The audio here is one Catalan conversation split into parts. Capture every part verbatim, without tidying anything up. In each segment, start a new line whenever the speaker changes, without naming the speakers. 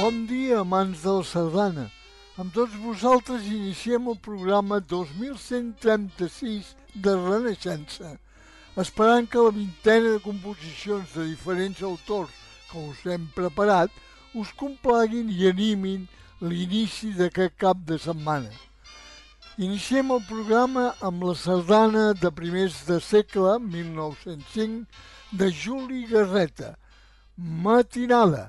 Bon dia, amants de la sardana. Amb tots vosaltres iniciem el programa dos mil cent trenta-sis de Renaixença, esperant que la vintena de composicions de diferents autors que us hem preparat us complaguin i animin l'inici d'aquest cap de setmana. Iniciem el programa amb la sardana de primers de segle, mil nou-cents cinc, de Juli Garreta, Matinada.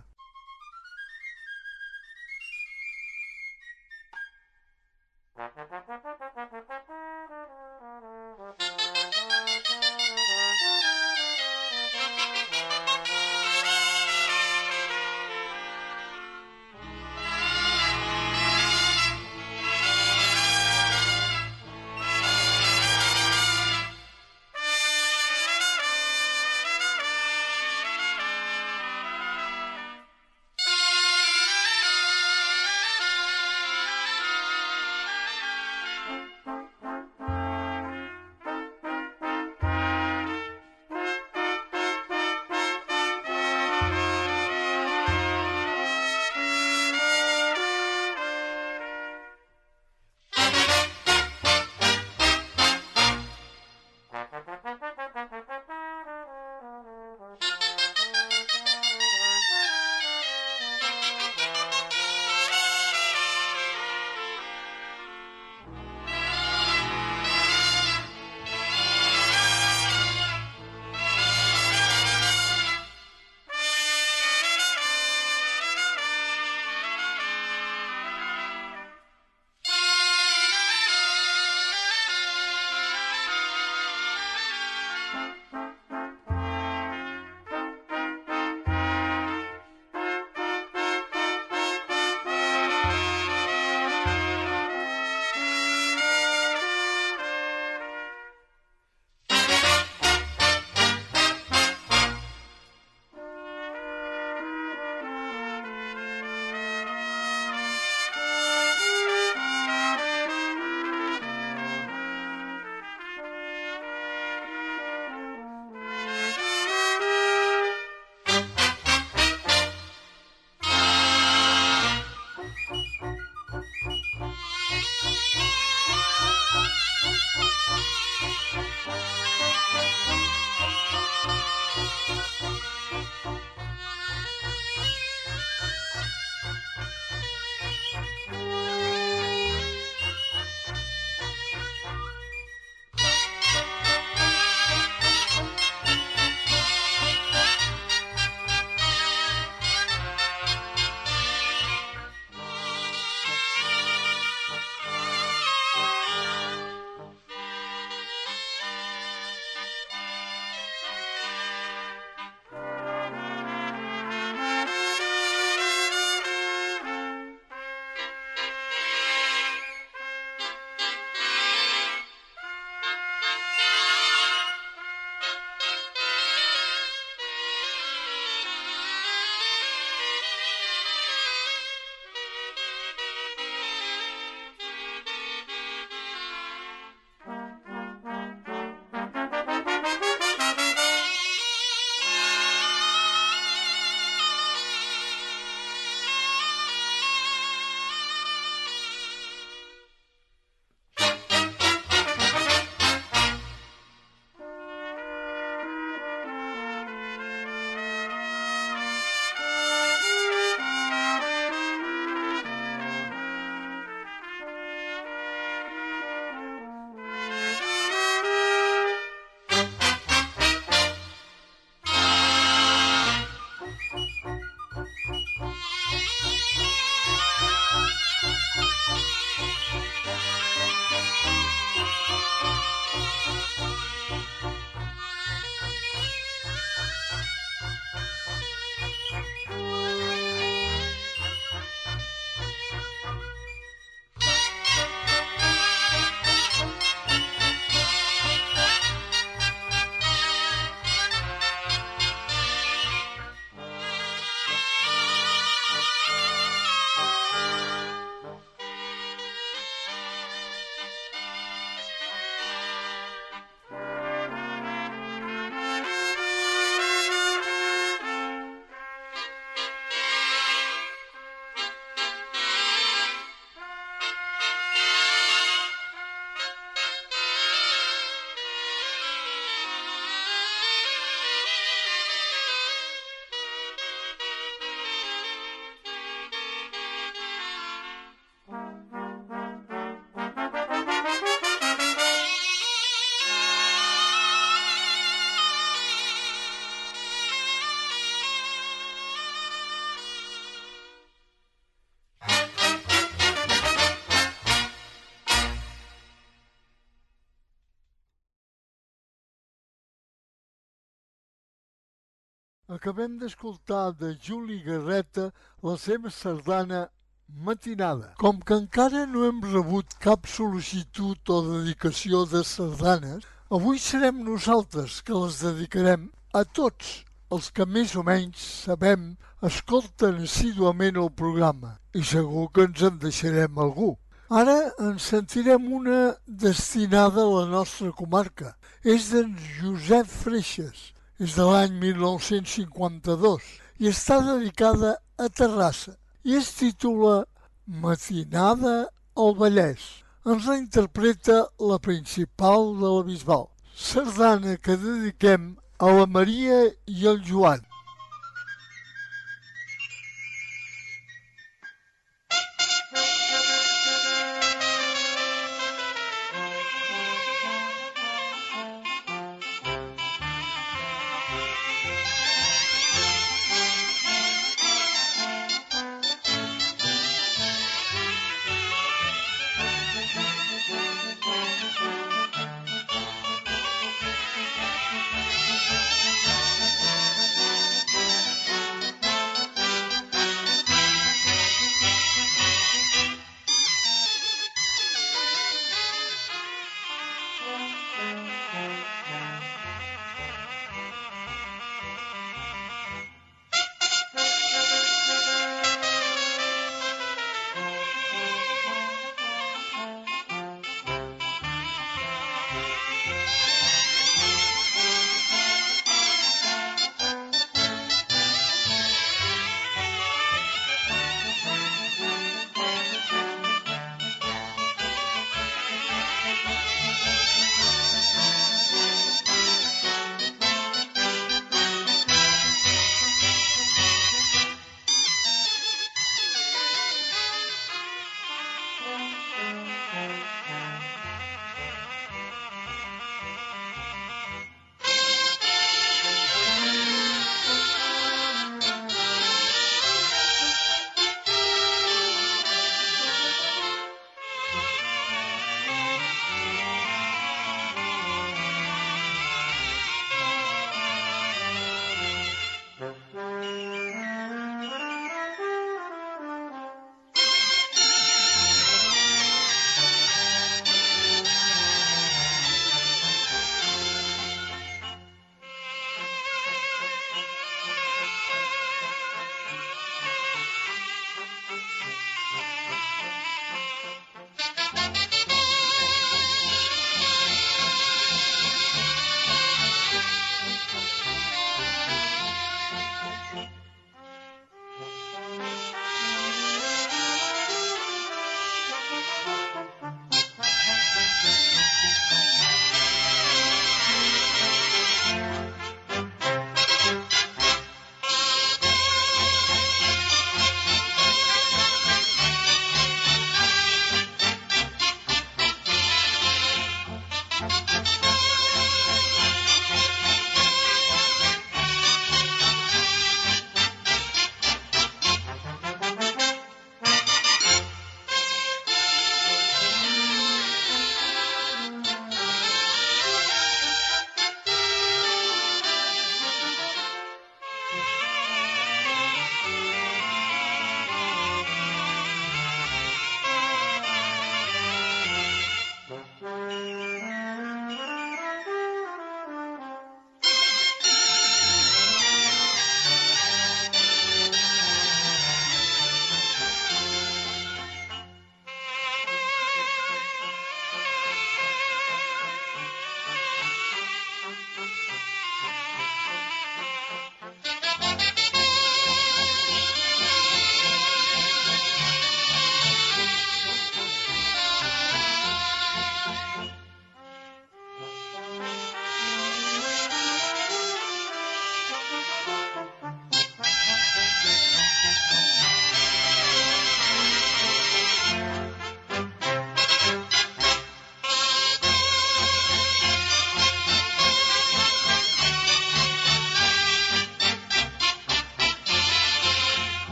Acabem d'escoltar de Juli Garreta la seva sardana Matinada. Com que encara no hem rebut cap sol·licitud o dedicació de sardanes, avui serem nosaltres que les dedicarem a tots els que més o menys sabem escolten assíduament el programa i segur que ens en deixarem algú. Ara en sentirem una destinada a la nostra comarca. És d'en Josep Freixes, és de l'any mil nou-cents cinquanta-dos i està dedicada a Terrassa i es titula Matinada al Vallès. Ens la interpreta la principal de la Bisbal, sardana que dediquem a la Maria i al Joan.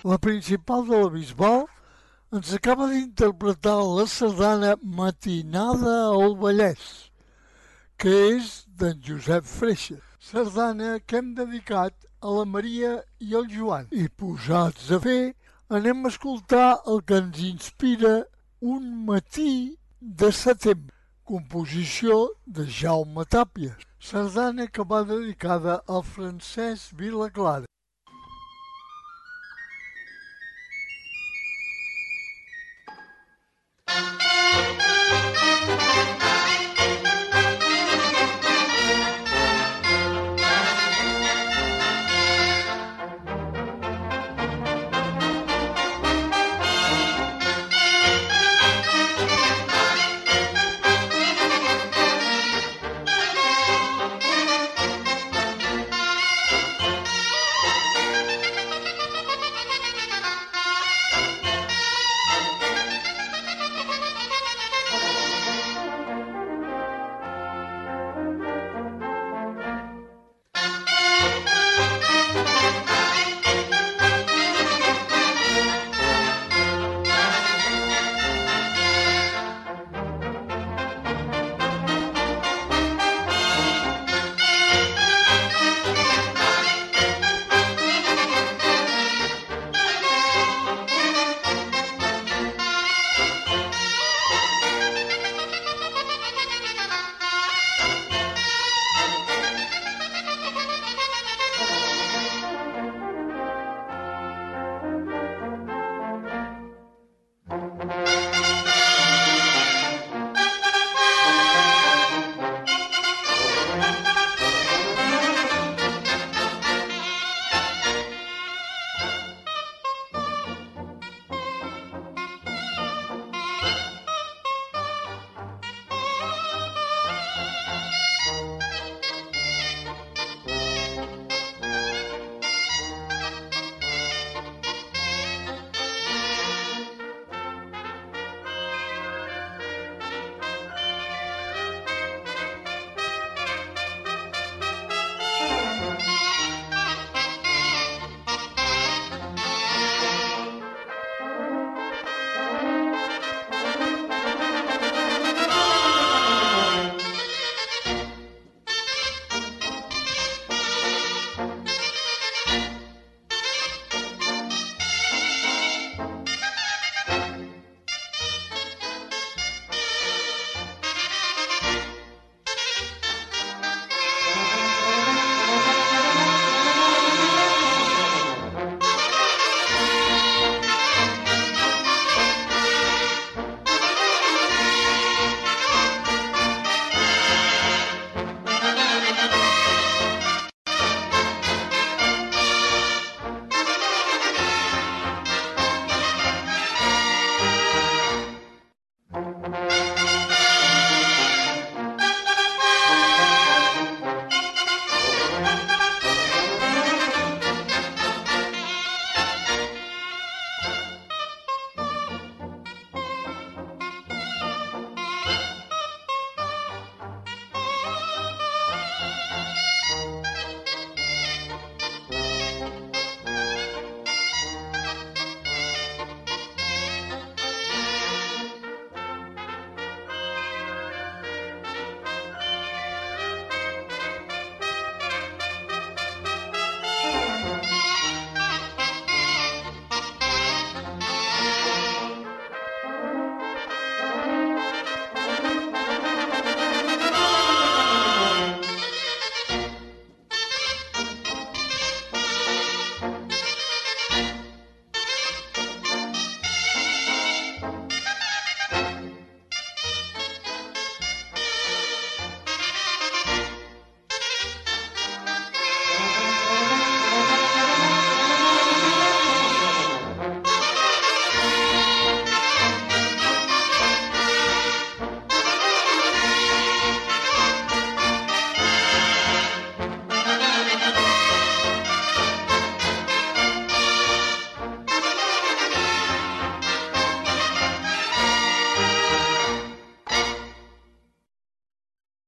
la principal de la Bisbal, ens acaba d'interpretar la sardana Matinada al Vallès, que és d'en Josep Freixa. Sardana que hem dedicat a la Maria i al Joan. I posats a fer, anem a escoltar el que ens inspira Un matí de setembre, composició de Jaume Tàpies. Sardana que va dedicada al Francesc Vilaclara.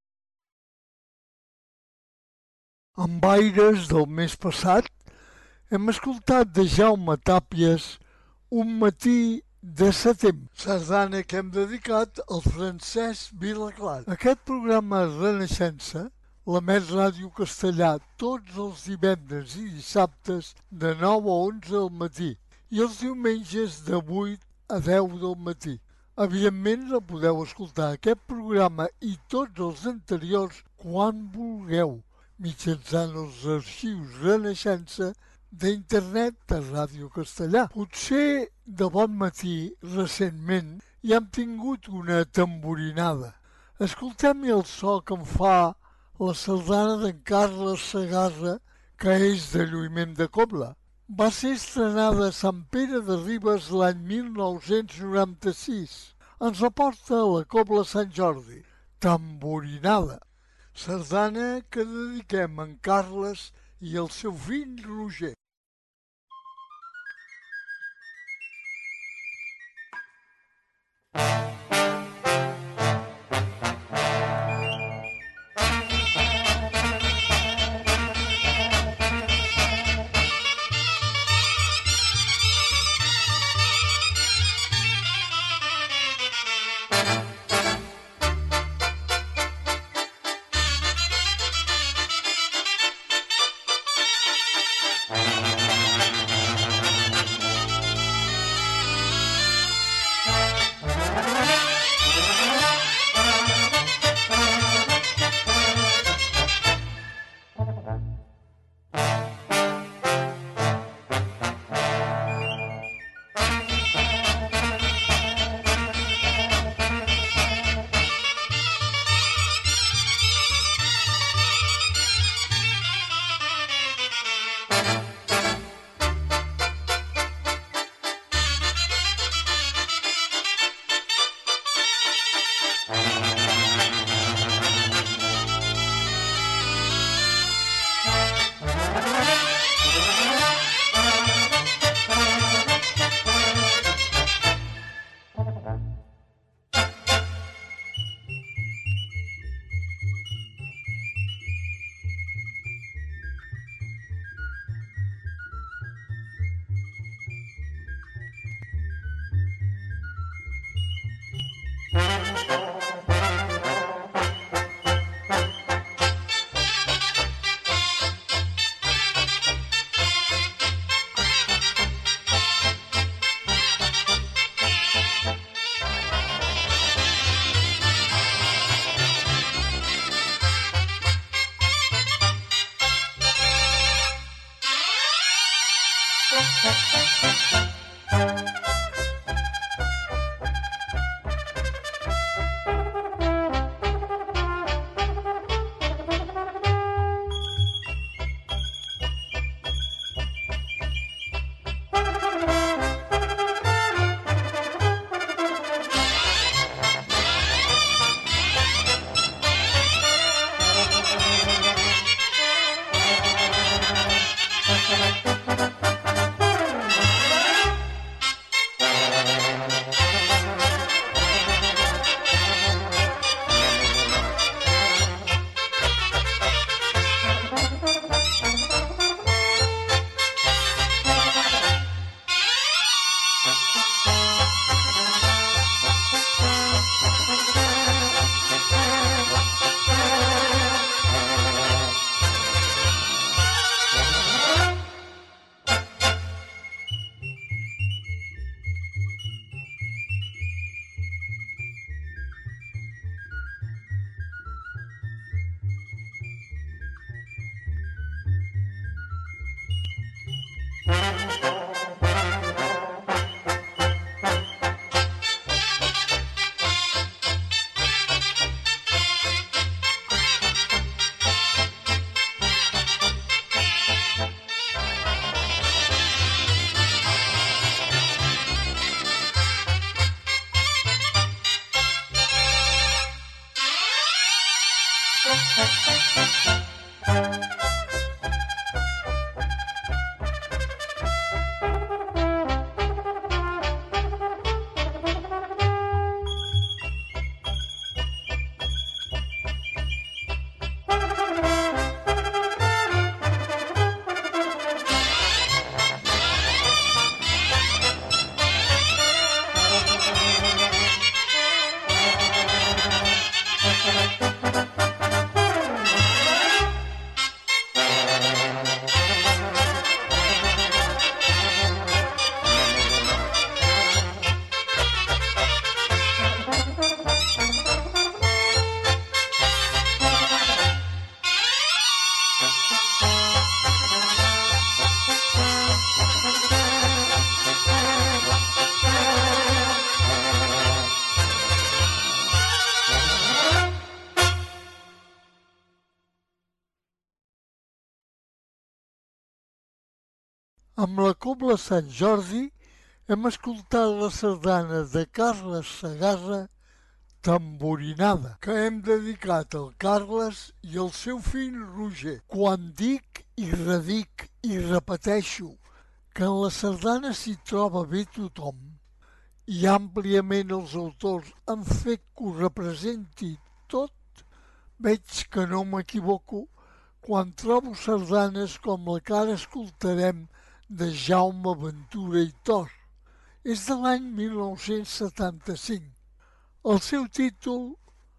Amb aires del mes passat Hem escoltat de Jaume Tàpies Un matí de setembre, sardana que hem dedicat al Francesc Vilaclar. Aquest programa Renaixença l'emet Ràdio Castellà tots els divendres i dissabtes de nou a onze del matí i els diumenges de vuit a deu del matí. Evidentment, la podeu escoltar aquest programa i tots els anteriors quan vulgueu, mitjançant els arxius Renaixença d'internet de Ràdio Castellà. Potser de bon matí, recentment, ja hem tingut una tamborinada. Escoltem el so que em fa la sardana d'en Carles Segarra, que és de lluïment de Cobla. Va ser estrenada a Sant Pere de Ribes l'any mil nou-cents noranta-sis. Ens la porta a la Cobla Sant Jordi. Tamborinada. Sardana que dediquem a en Carles i al seu fill Roger. Amb la Cobla Sant Jordi hem escoltat la sardana de Carles Segarra, Tamborinada, que hem dedicat al Carles i al seu fill Roger. Quan dic i redic i repeteixo que en la sardana s'hi troba bé tothom i àmpliament els autors han fet que ho representi tot, veig que no m'equivoco quan trobo sardanes com la que ara escoltarem de Jaume Ventura i Tor. És de l'any mil nou-cents setanta-cinc. El seu títol,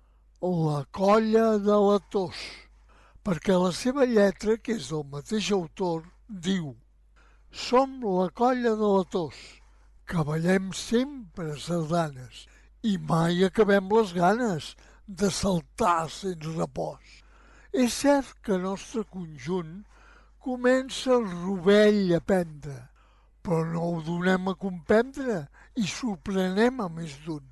La colla de la tos, perquè la seva lletra, que és del mateix autor, diu: som la colla de la tos, que ballem sempre sardanes i mai acabem les ganes de saltar sense repòs. És cert que el nostre conjunt comença el rovell a prendre, però no ho donem a comprendre i sorprenem a més d'un.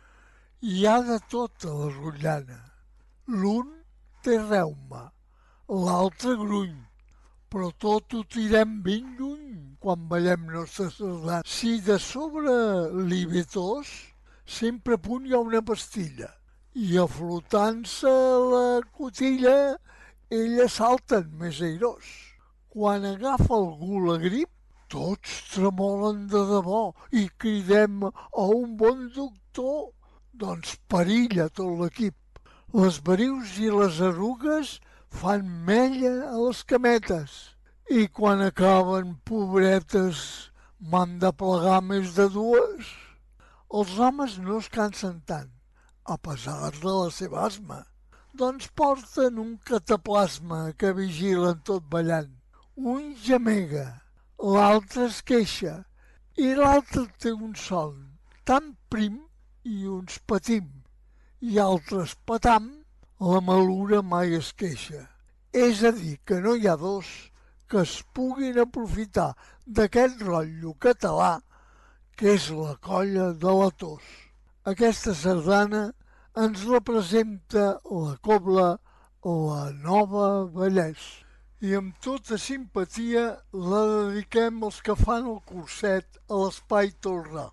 Hi ha de tot a la rotllana. L'un té reuma, l'altre gruny, però tot ho tirem ben lluny quan ballem nostra sardana. Si de sobre li ve tos, sempre a punt hi ha una pastilla i aflotant-se la cotilla, ella salten més airós. Quan agafa algú la grip, tots tremolen de debò i cridem a un bon doctor. Doncs perilla tot l'equip. Les verius i les arrugues fan mella a les cametes i quan acaben, pobretes, m'han de plegar més de dues. Els homes no es cansen tant, a pesar de la seva asma. Doncs porten un cataplasma que vigilen tot ballant. Un gemega, l'altre es queixa i l'altre té un son tan prim i uns patim, i altres patam, la malura mai es queixa. És a dir, que no hi ha dos que es puguin aprofitar d'aquest rotllo català que és la colla de la tos. Aquesta sardana ens representa la Cobla La Nova Vallès. I amb tota simpatia la dediquem als que fan el curset a l'Espai Tolrà.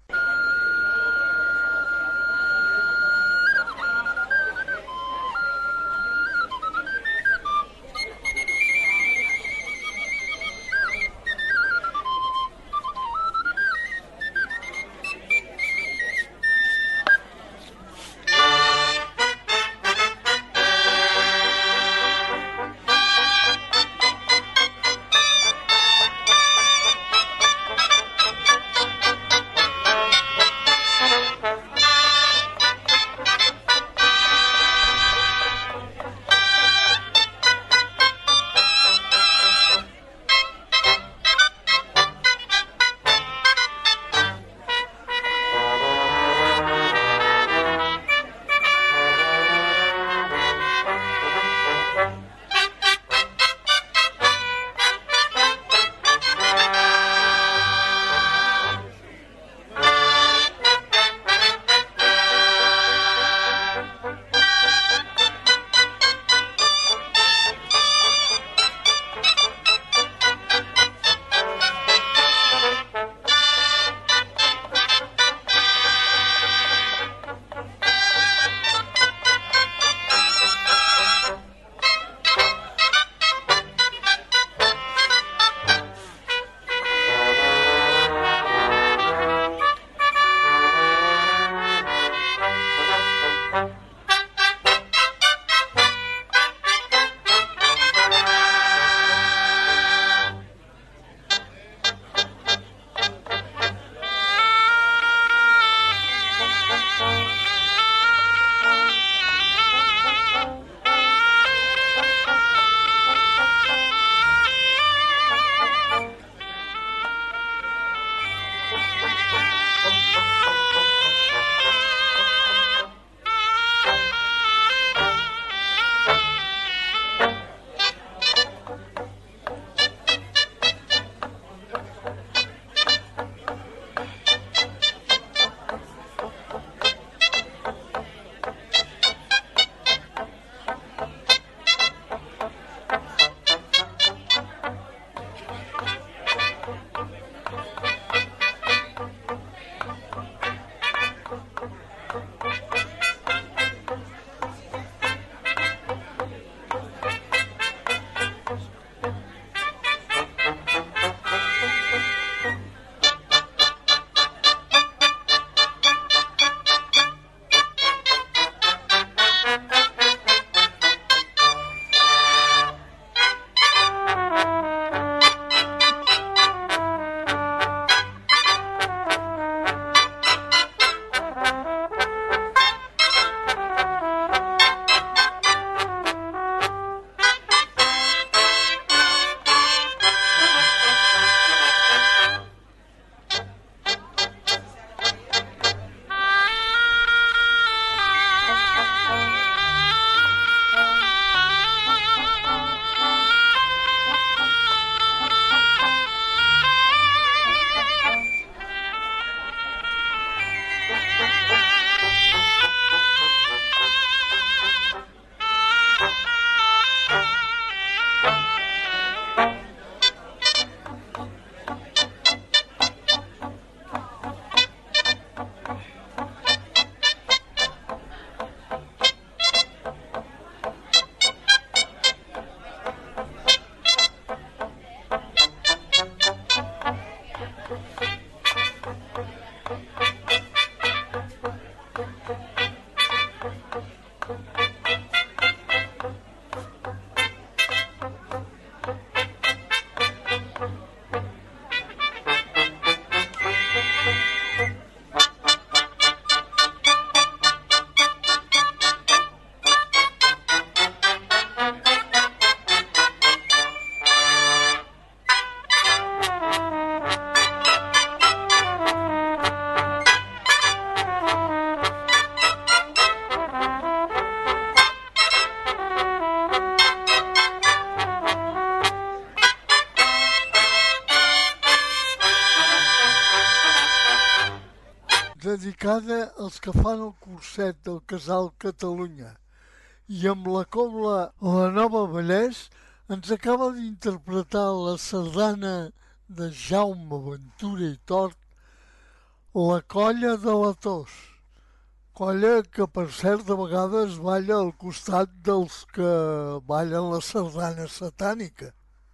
dedicada als que fan el curset del Casal Catalunya. I amb la cobla La Nova Vallès ens acaba d'interpretar la sardana de Jaume Ventura i Tort, La Colla de la Tos. Colla que, per cert, de vegades balla al costat dels que ballen la sardana satànica.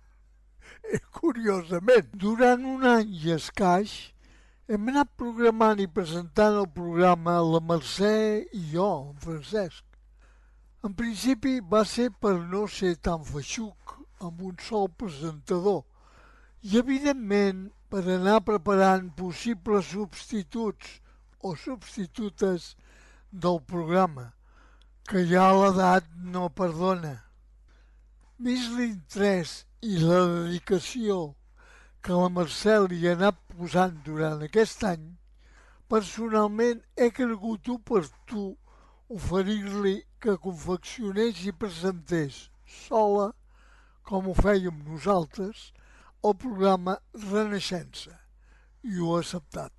Curiosament, durant un any i escaix hem anat programant i presentant el programa la Mercè i jo, en Francesc. En principi va ser per no ser tan feixuc amb un sol presentador i, evidentment, per anar preparant possibles substituts o substitutes del programa, que ja l'edat no perdona. Vist l'interès i la dedicació que la Mercè li ha anat posant durant aquest any, personalment he cregut oportú oferir-li que confeccionés i presentés sola, com ho fèiem nosaltres, el programa Renaixença, i ho ha acceptat.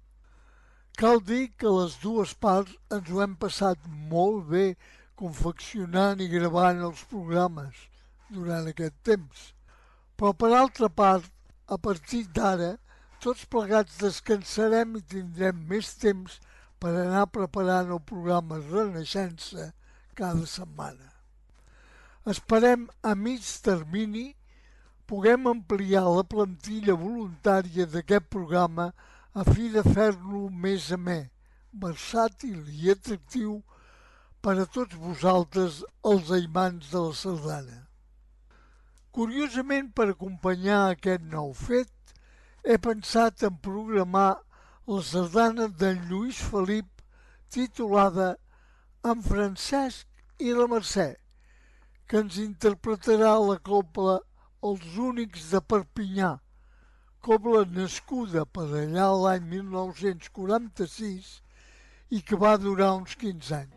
Cal dir que les dues parts ens ho hem passat molt bé confeccionant i gravant els programes durant aquest temps. Però per altra part, a partir d'ara, tots plegats descansarem i tindrem més temps per anar preparant el programa Renaixença cada setmana. Esperem a mig termini puguem ampliar la plantilla voluntària d'aquest programa a fi de fer-lo més amè, versàtil i atractiu per a tots vosaltres, els aimants de la sardana. Curiosament, per acompanyar aquest nou fet, he pensat en programar la sardana d'en Lluís Felip titulada En Francesc i la Mercè, que ens interpretarà la cobla Els Únics de Perpinyà, cobla nascuda per allà l'any mil nou-cents quaranta-sis i que va durar uns quinze anys.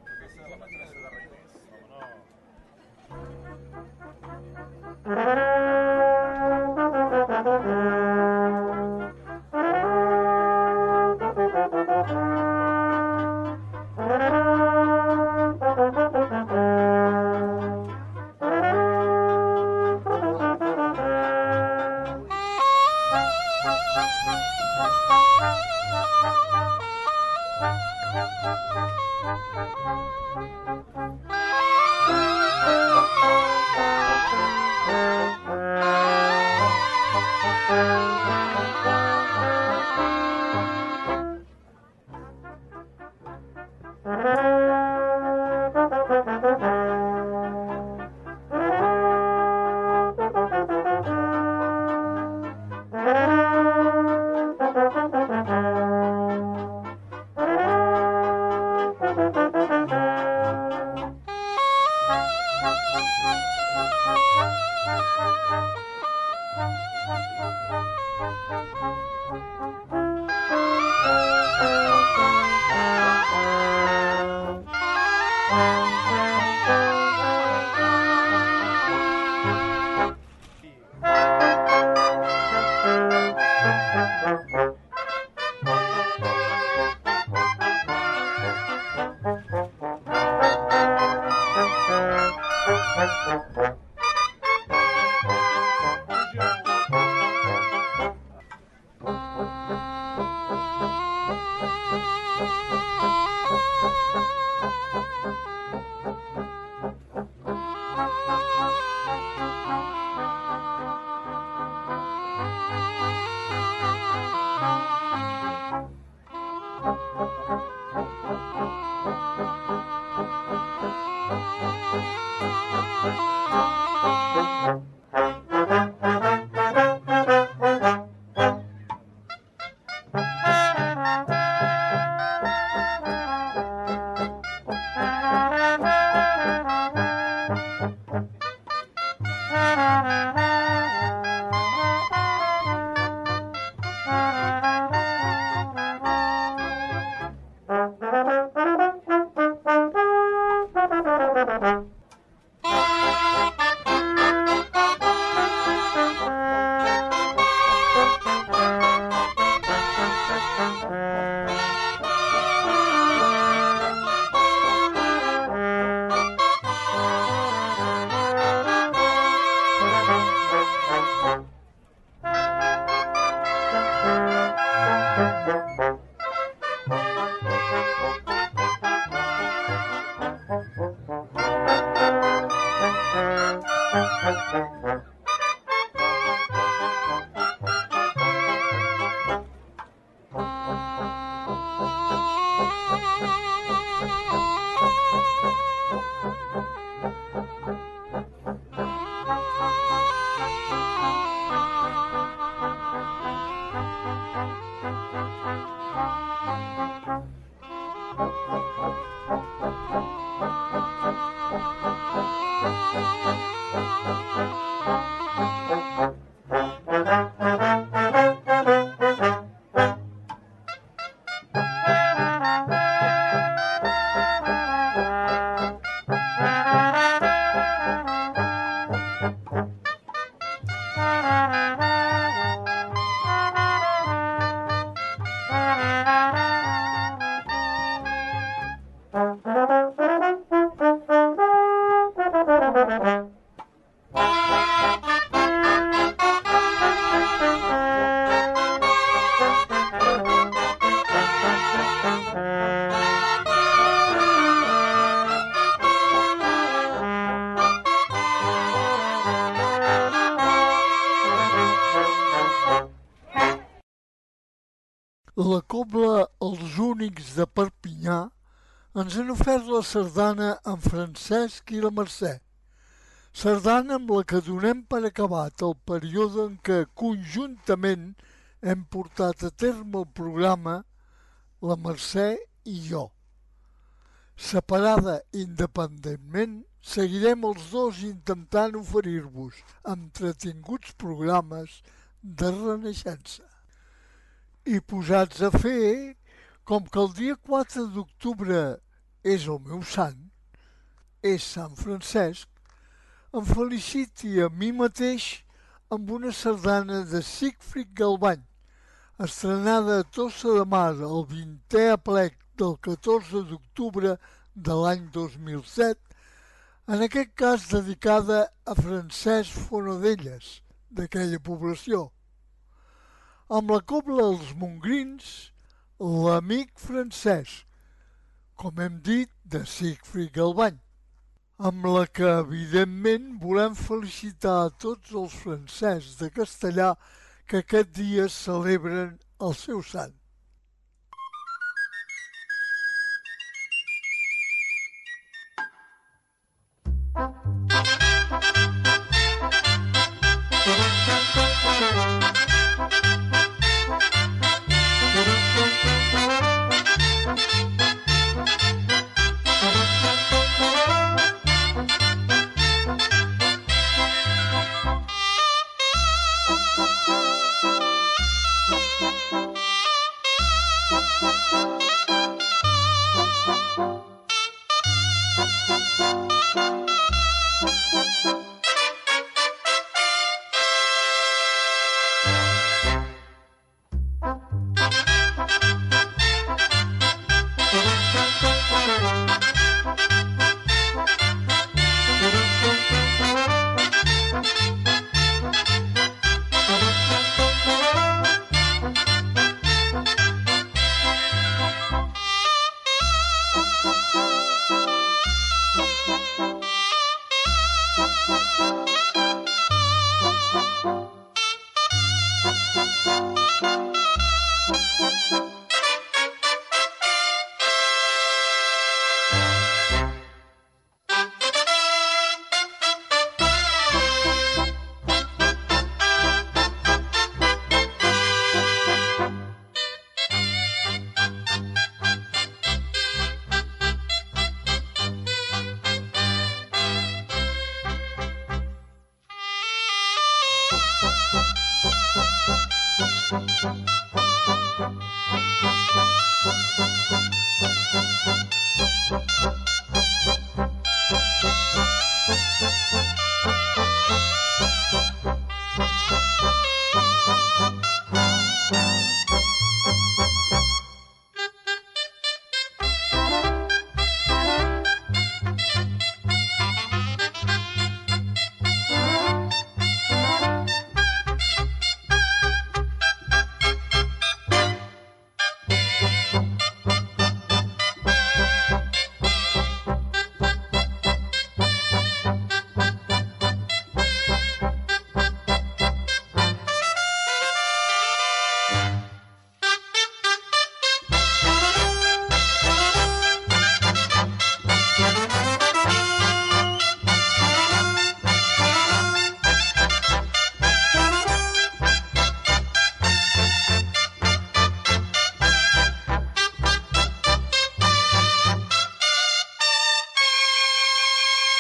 La cobla Els Únics de Perpinyà ens han ofert la sardana en Francesc i la Mercè. Sardana amb la que donem per acabat el període en què conjuntament hem portat a terme el programa la Mercè i jo. Separada independentment, seguirem els dos intentant oferir-vos entretinguts programes de renaixença. I posats a fer, com que el dia quatre d'octubre és el meu sant, és Sant Francesc, em feliciti a mi mateix amb una sardana de Siegfried Galbany, estrenada a Tossa de Mar el vintè aplec del catorze d'octubre de l'any dos mil set, en aquest cas dedicada a Francesc Fonodelles, d'aquella població. Amb la cobla Els Mongrins, l'amic Francesc, com hem dit, de Siegfried Galbany, amb la que, evidentment, volem felicitar a tots els francesos de Castellà que aquest dia celebren el seu sant.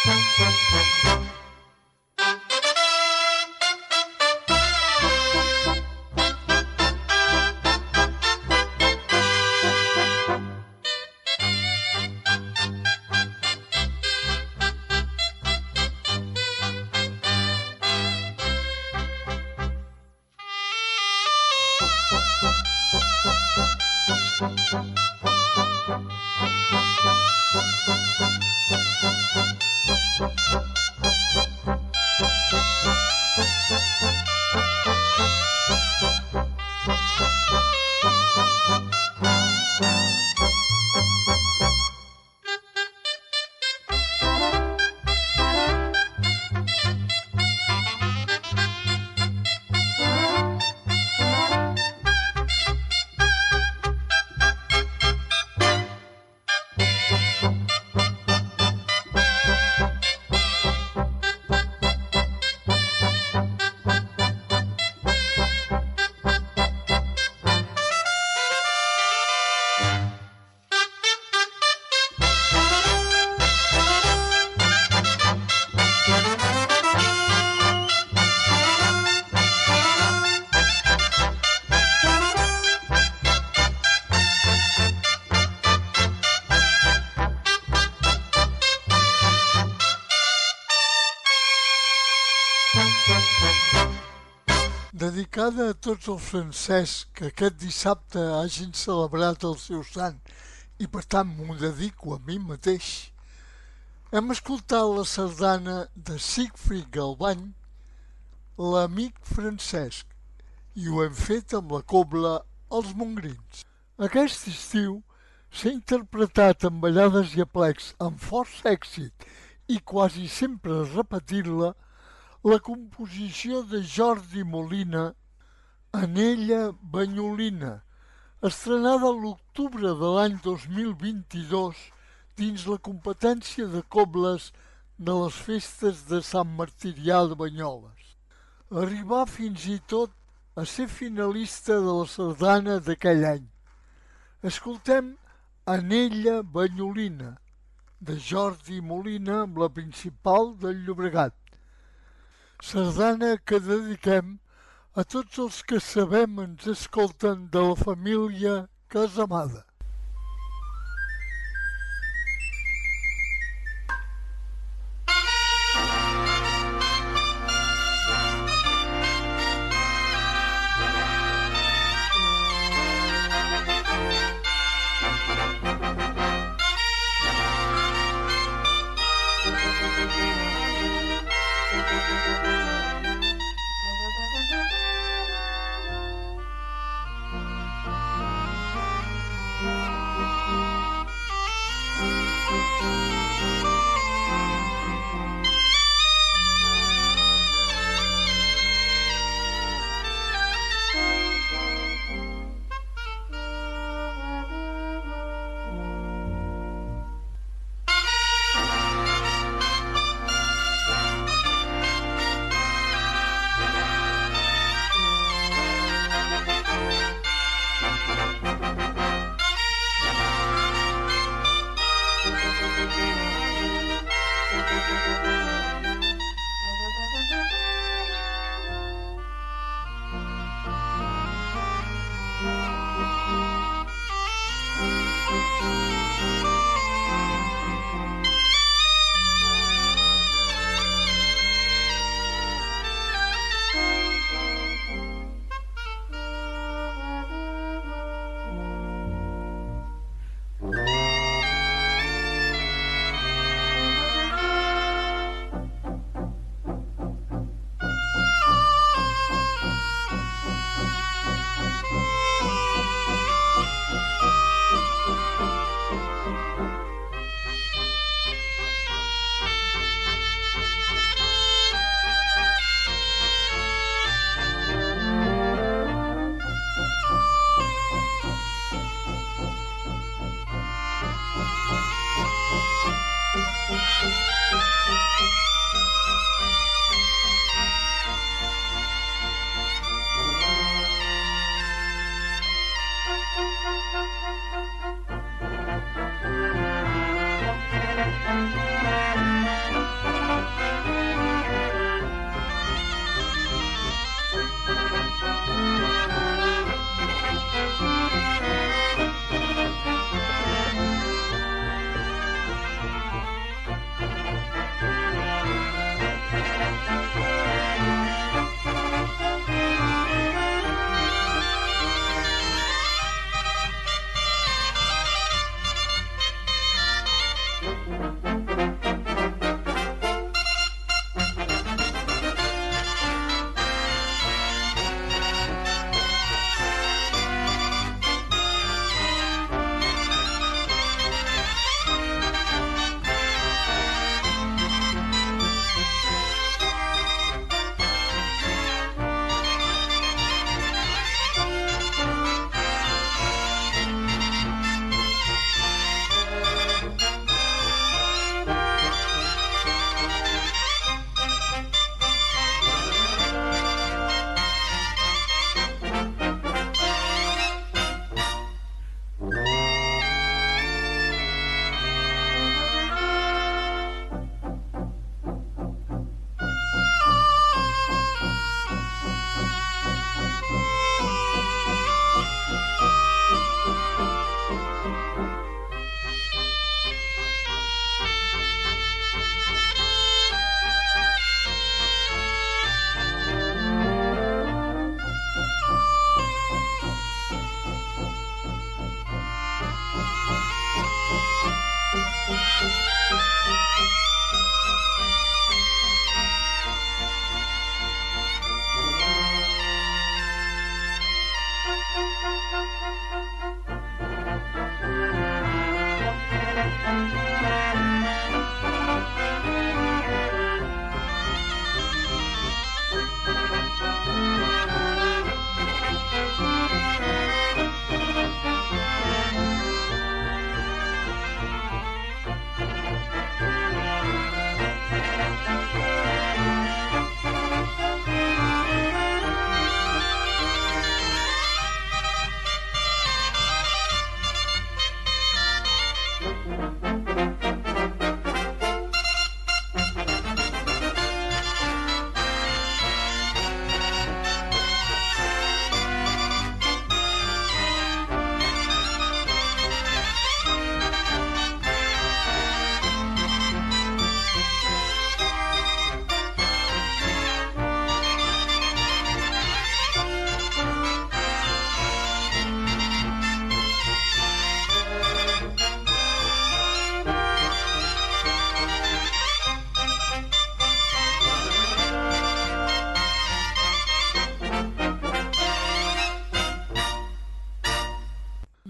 Dedicada a tots els francès que aquest dissabte hagin celebrat el seu sant i per tant m'ho dedico a mi mateix, hem escoltat la sardana de Siegfried Galbany, l'amic Francesc, i ho hem fet amb la cobla Els Mongrins. Aquest estiu s'ha interpretat en ballades i aplecs amb força èxit i quasi sempre repetint-la la composició de Jordi Molina, Anella Banyolina, estrenada l'octubre de l'any dos mil vint-i-dos dins la competència de cobles de les festes de Sant Martirià de Banyoles. Arribà fins i tot a ser finalista de la sardana d'aquell any. Escoltem Anella Banyolina, de Jordi Molina amb la principal del Llobregat. Sardana que dediquem a tots els que sabem ens escolten de la família Casamada.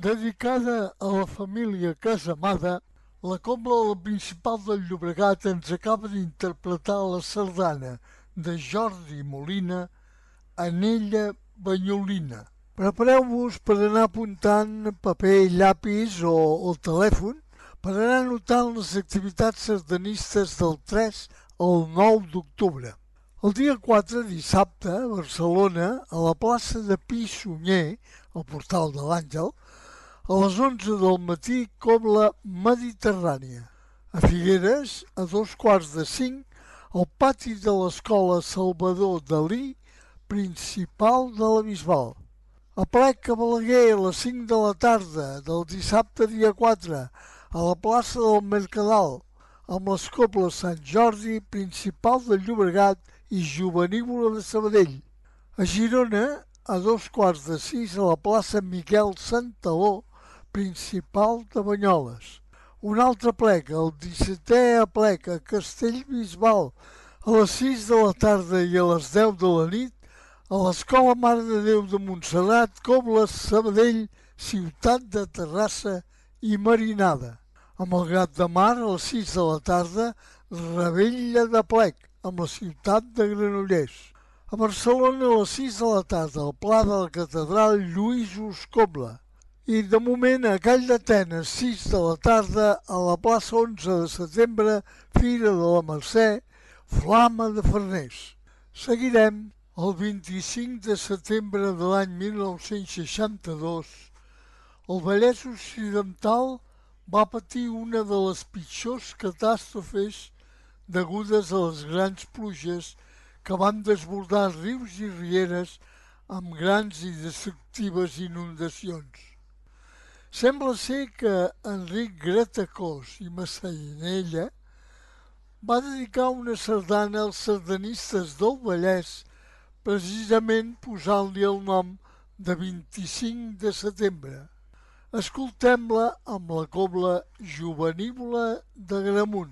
Dedicada a la família Casamada, la Cobla La Principal del Llobregat ens acaba d'interpretar la sardana de Jordi Molina, Anella Banyolina. Prepareu-vos per anar apuntant paper i llapis o el telèfon per anar anotant les activitats sardanistes del tres al nou d'octubre. El dia quatre, dissabte, a Barcelona, a la plaça de Pi Sunyer, al portal de l'Àngel, a les onze del matí, Cobla Mediterrània. A Figueres, a dos quarts de cinc, al pati de l'Escola Salvador Dalí, principal de la Bisbal. A Plec a Balaguer, a les cinc de la tarda del dissabte dia quatre, a la plaça del Mercadal, amb les cobles Sant Jordi, principal de Llobregat i Jovenívola de Sabadell. A Girona, a dos quarts de sis, a la plaça Miquel Santaló, principal de Banyoles. Un altre plec, el dissetè aplec a Castellbisbal, a les sis de la tarda i a les deu de la nit, a l'Escola Mare de Déu de Montserrat, Cobles, Sabadell, Ciutat de Terrassa i Marinada. A Malgrat de Mar, a les sis de la tarda, Rebella de Plec, amb la ciutat de Granollers. A Barcelona, a les sis de la tarda, al Pla de la Catedral Lluïsos Cobla. I de moment a Call d'Atenes, sis de la tarda, a la plaça onze de setembre, Fira de la Mercè, Flama de Farners. Seguirem. El vint-i-cinc de setembre de l'any mil nou-cents seixanta-dos, el Vallès Occidental va patir una de les pitjors catàstrofes degudes a les grans pluges que van desbordar rius i rieres amb grans i destructives inundacions. Sembla ser que Enric Gratacós i Massanella va dedicar una sardana als sardanistes del Vallès, precisament posant-li el nom de vint-i-cinc de setembre. Escoltem-la amb la cobla Jovenívola de Gramunt.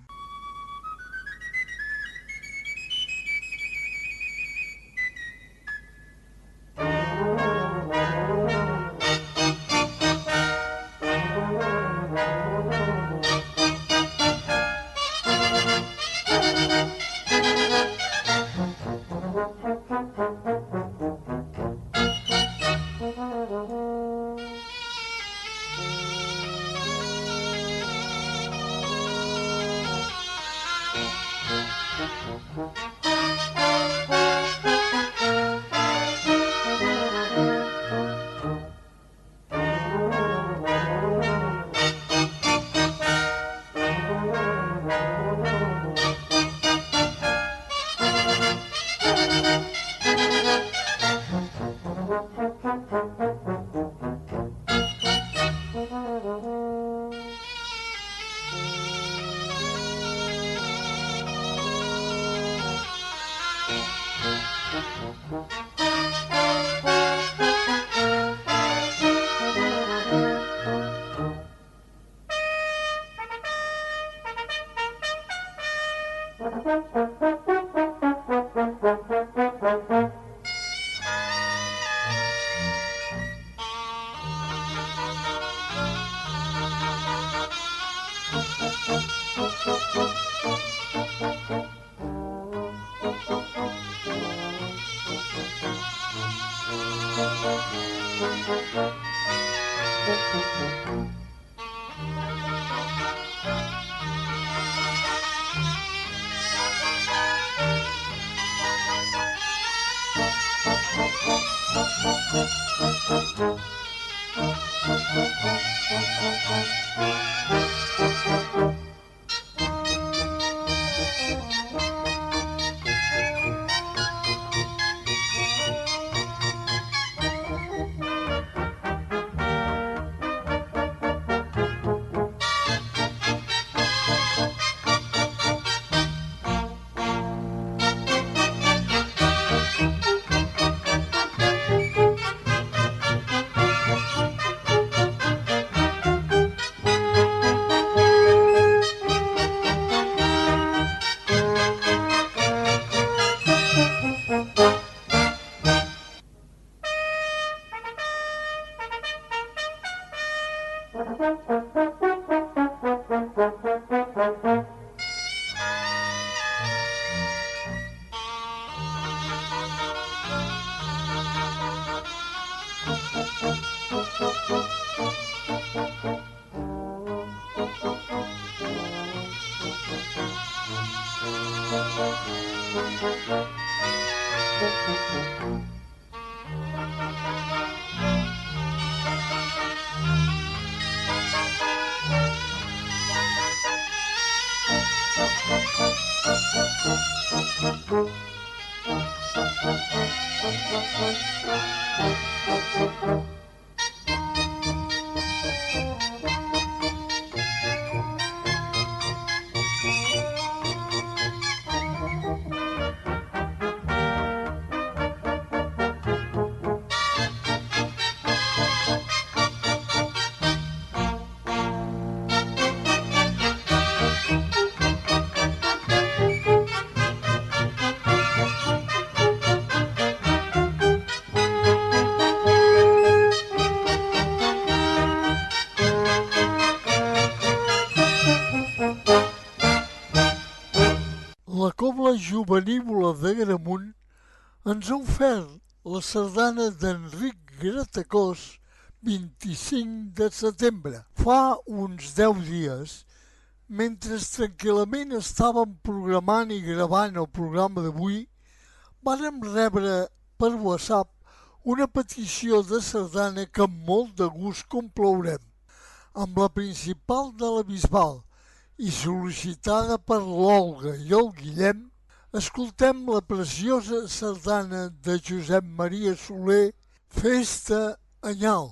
La Cobla Jovenívola d'Agramunt ens ha ofert la sardana d'Enric Gratacós, vint-i-cinc de setembre. Fa uns deu dies, mentre tranquil·lament estàvem programant i gravant el programa d'avui, vàrem rebre per WhatsApp una petició de sardana que amb molt de gust complaurem, amb la principal de la Bisbal i sol·licitada per l'Olga i el Guillem. Escoltem la preciosa sardana de Josep Maria Soler, Festa Anyal.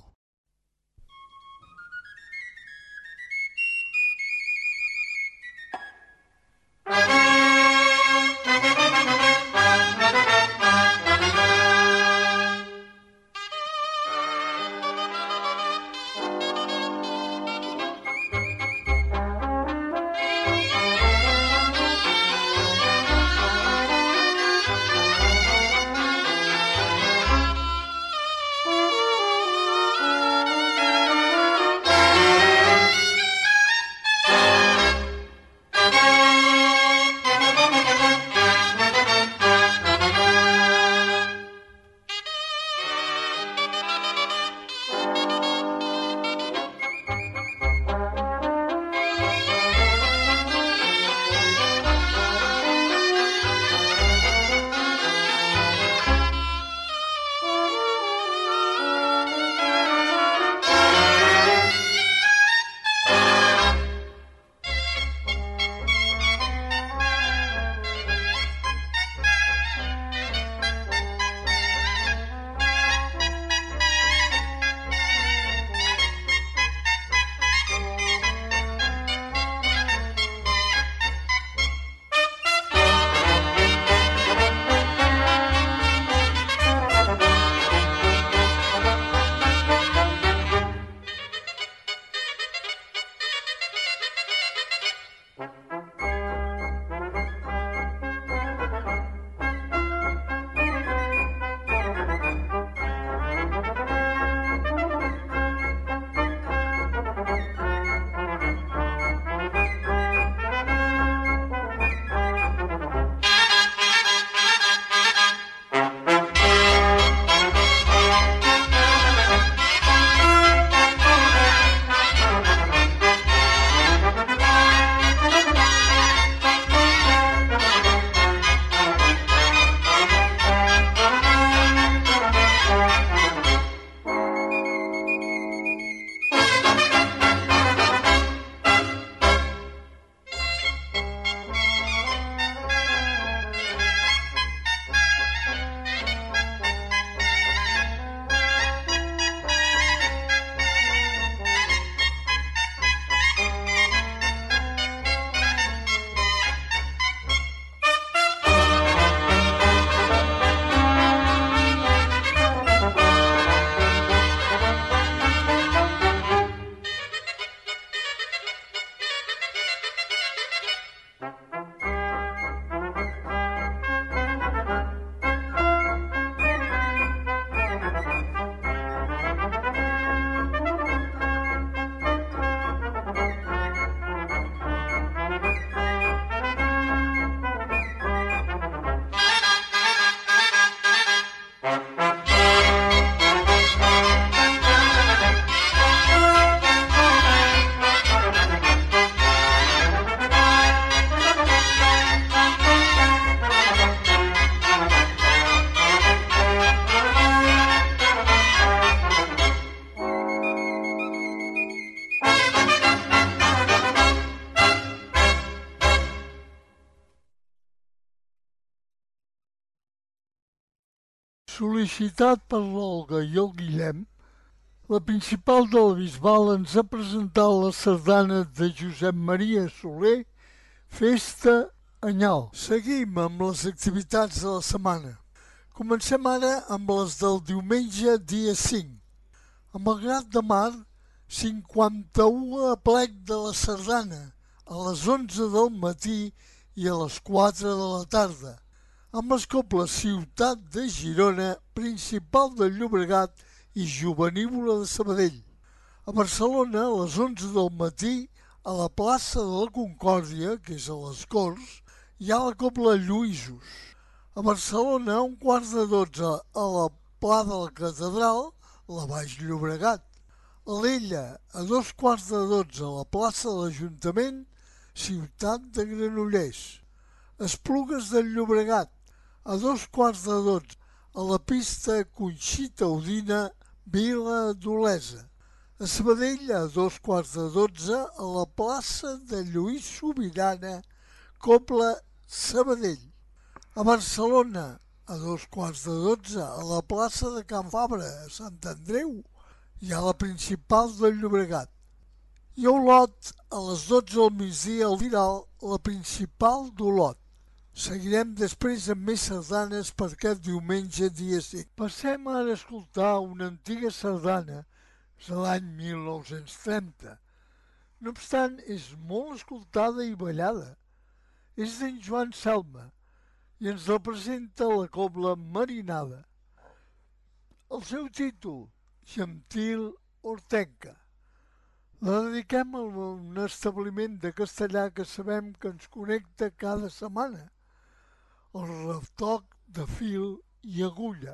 Sol·licitat per l'Olga i el Guillem, la principal de la Bisbal ens ha presentat la sardana de Josep Maria Soler, Festa Anyal. Seguim amb les activitats de la setmana. Comencem ara amb les del diumenge dia cinc. A Malgrat de Mar, cinquanta-u aplec de la sardana, a les onze del matí i a les quatre de la tarda, amb les cobles Ciutat de Girona, Principal de Llobregat i Jovenívola de Sabadell. A Barcelona, a les onze del matí, a la plaça de la Concòrdia, que és a les Corts, hi ha la cobla Lluïsos. A Barcelona, a un quart de dotze, a la Pla de la Catedral, la Baix Llobregat. A l'Ella, a dos quarts de dotze, a la plaça de l'Ajuntament, Ciutat de Granollers. A Esplugues del Llobregat, a dos quarts de dotze, a la pista Conxita Udina, Vila d'Olesa. A Sabadell, a dos quarts de dotze, a la plaça de Lluís Sobirana, Cobla Sabadell. A Barcelona, a dos quarts de dotze, a la plaça de Can Fabra, a Sant Andreu, i a la Principal del Llobregat. I a Olot, a les dotze al migdia, al Viral, la Principal d'Olot. Seguirem després amb més sardanes per aquest diumenge dia cinc. Passem ara a escoltar una antiga sardana de l'any mil nou-cents trenta. No obstant, és molt escoltada i ballada. És d'en Joan Selma i ens representa la cobla Marinada. El seu títol, Gentil Hortenca. La dediquem a un establiment de castellà que sabem que ens connecta cada setmana, el Retoc de Fil i Agulla.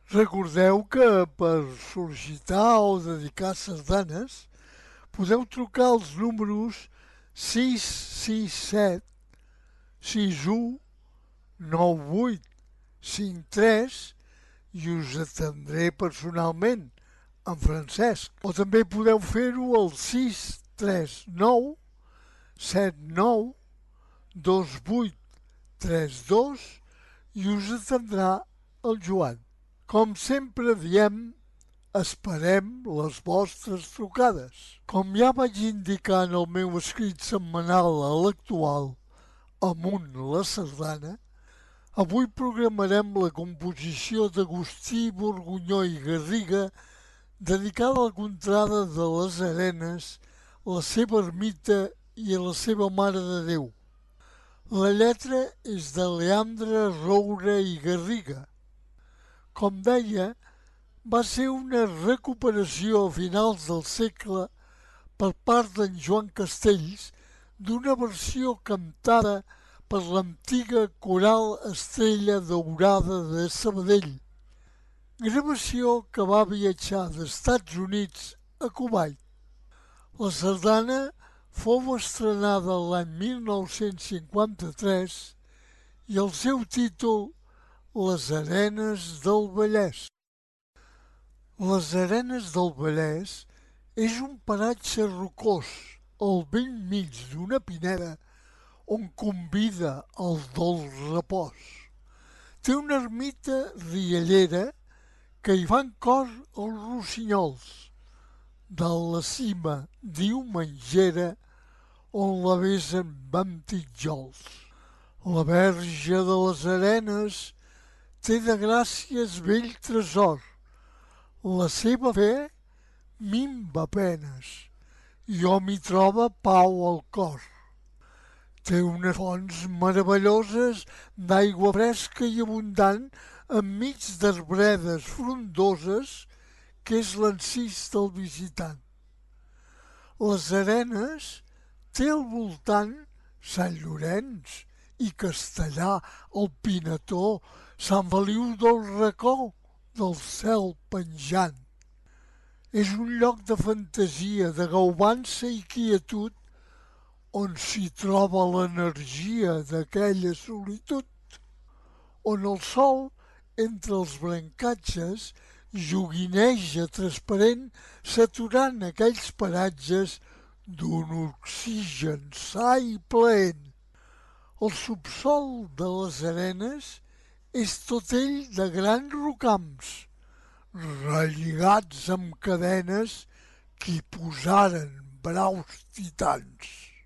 Recordeu que per sol·licitar o dedicar sardanes podeu trucar als números sis sis set sis u nou vuit cinc tres i us atendré personalment, en Francesc. O també podeu fer-ho al sis tres nou set nou dos vuit tres dos i us atendrà el Joan. Com sempre diem, esperem les vostres trucades. Com ja vaig indicar en el meu escrit setmanal a l'actual Amunt la Sardana, avui programarem la composició d'Agustí Borgunyó i Garriga dedicada a la contrada de les Arenes, la seva ermita i a la seva Mare de Déu. La lletra és de Leandre Roure i Garriga. Com deia, va ser una recuperació a finals del segle per part d'en Joan Castells d'una versió cantada per l'antiga coral Estrella Daurada de Sabadell, gravació que va viatjar d'Estats Units a Kuwait. La sardana fou estrenada l'any mil nou-cents cinquanta-tres i el seu títol Les Arenes del Vallès. Les Arenes del Vallès és un paratge rocós al bell mig d'una pineda on convida al dolç repòs. Té una ermita riallera que hi fan cor els rossinyols. Dalt la cima diumengera on la besen ventitjols. La Verge de les Arenes té de gràcies vell tresor. La seva fe minva penes i hom hi troba pau al cor. Té unes fonts meravelloses d'aigua fresca i abundant enmig d'arbredes frondoses que és l'encís del visitant. Les Arenes té al voltant Sant Llorenç i Castellar, el Pinetó, Sant Feliu del Racó, del cel penjant. És un lloc de fantasia, de gaubança i quietud, on s'hi troba l'energia d'aquella solitud, on el sol, entre els brancatges, joguineja transparent, saturant aquells paratges d'un oxigen sa i plaent. El subsòl de les Arenes és tot ell de grans rocams, relligats amb cadenes que hi posaren braus titans.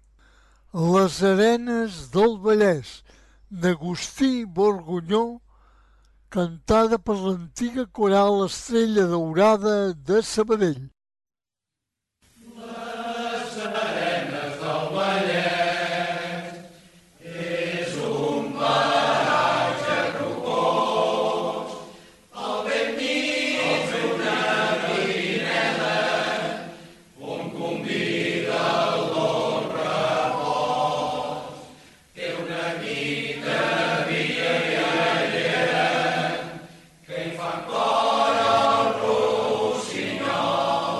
Les Arenes del Vallès, d'Agustí Borgunyó, cantada per l'antiga coral Estrella Daurada de Sabadell.
Les Arenes del Vallès és un paratge rocós, al bell mig d'una pineda, on convida el dolç repòs. Té una mica riallera que hi fan cor els rossinyols.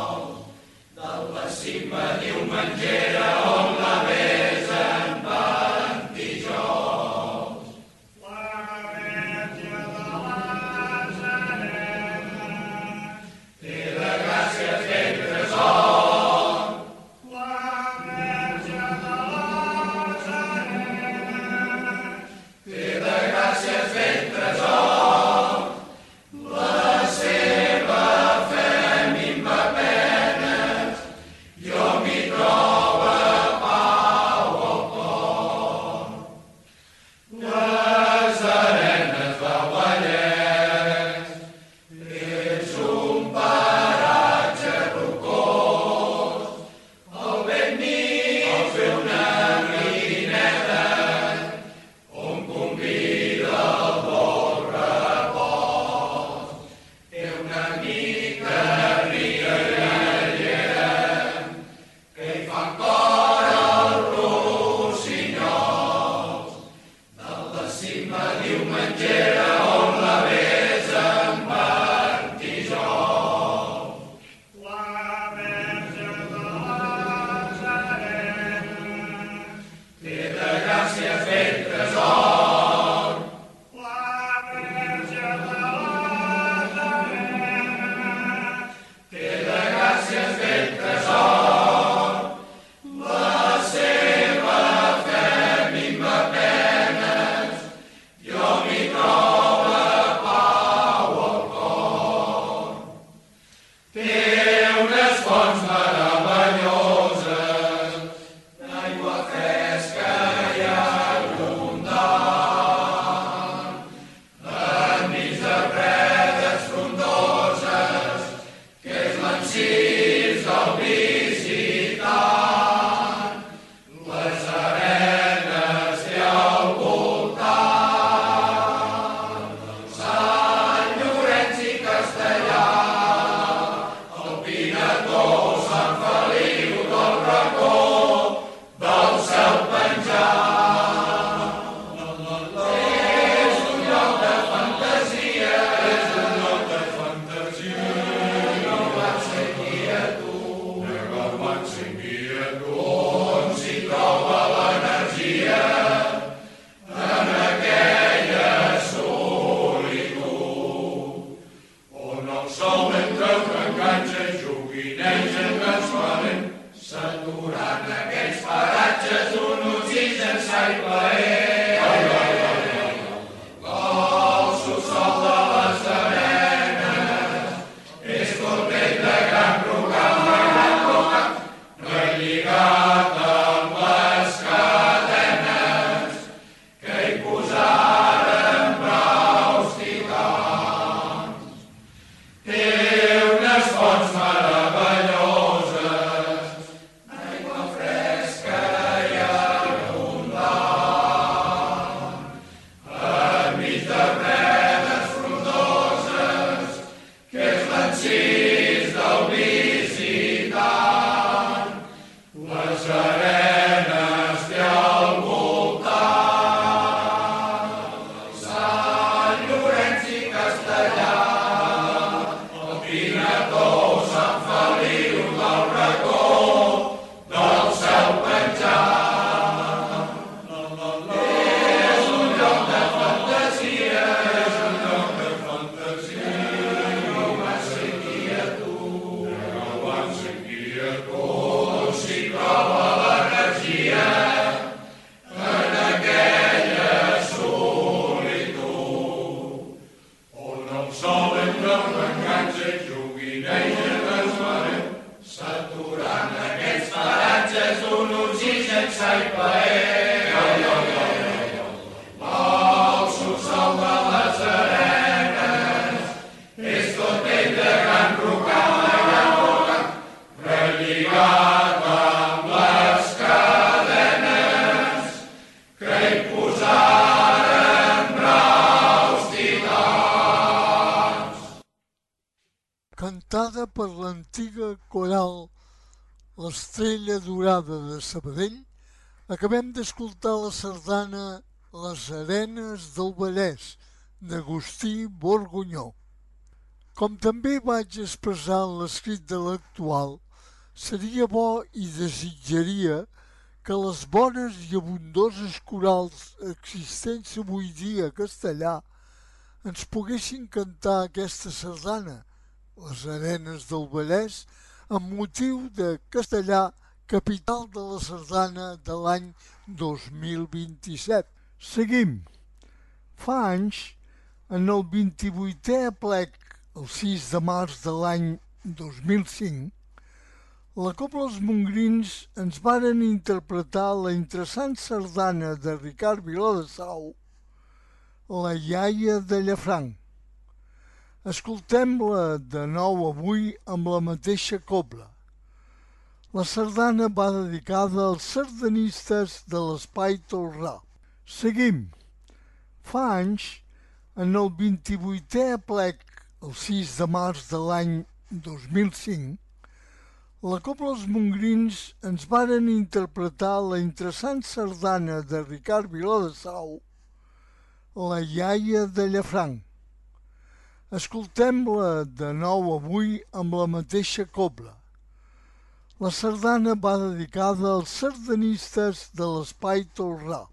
Cantada per l'antiga coral l'Estrella Dorada de Sabadell, acabem d'escoltar la sardana Les Arenes del Vallès, d'Agustí Borgunyó. Com també vaig expressar en l'escrit de l'actual, seria bo i desitjaria que les bones i abundoses corals existents avui dia a Castellar ens poguessin cantar aquesta sardana, Les Arenes del Vallès, amb motiu de Castellar, capital de la sardana de l'any dos mil vint-i-set. Seguim. Fa anys, en el vint-i-vuitè aplec, el sis de març de l'any dos mil cinc, la Cobla Els Mongrins ens varen interpretar la interessant sardana de Ricard Viladesau, La iaia de Llafranc. Escoltem-la de nou avui amb la mateixa cobla. La sardana va dedicada als sardanistes de l'Espai Tolrà. Seguim. Fa anys, en el vint-i-vuitè aplec, el sis de març de l'any dos mil cinc, la Cobla Els Mongrins ens varen interpretar la interessant sardana de Ricard Viladesau, La iaia de Llafranc. Escoltem-la de nou avui amb la mateixa cobla. La sardana va dedicada als sardanistes de l'Espai Tolrà.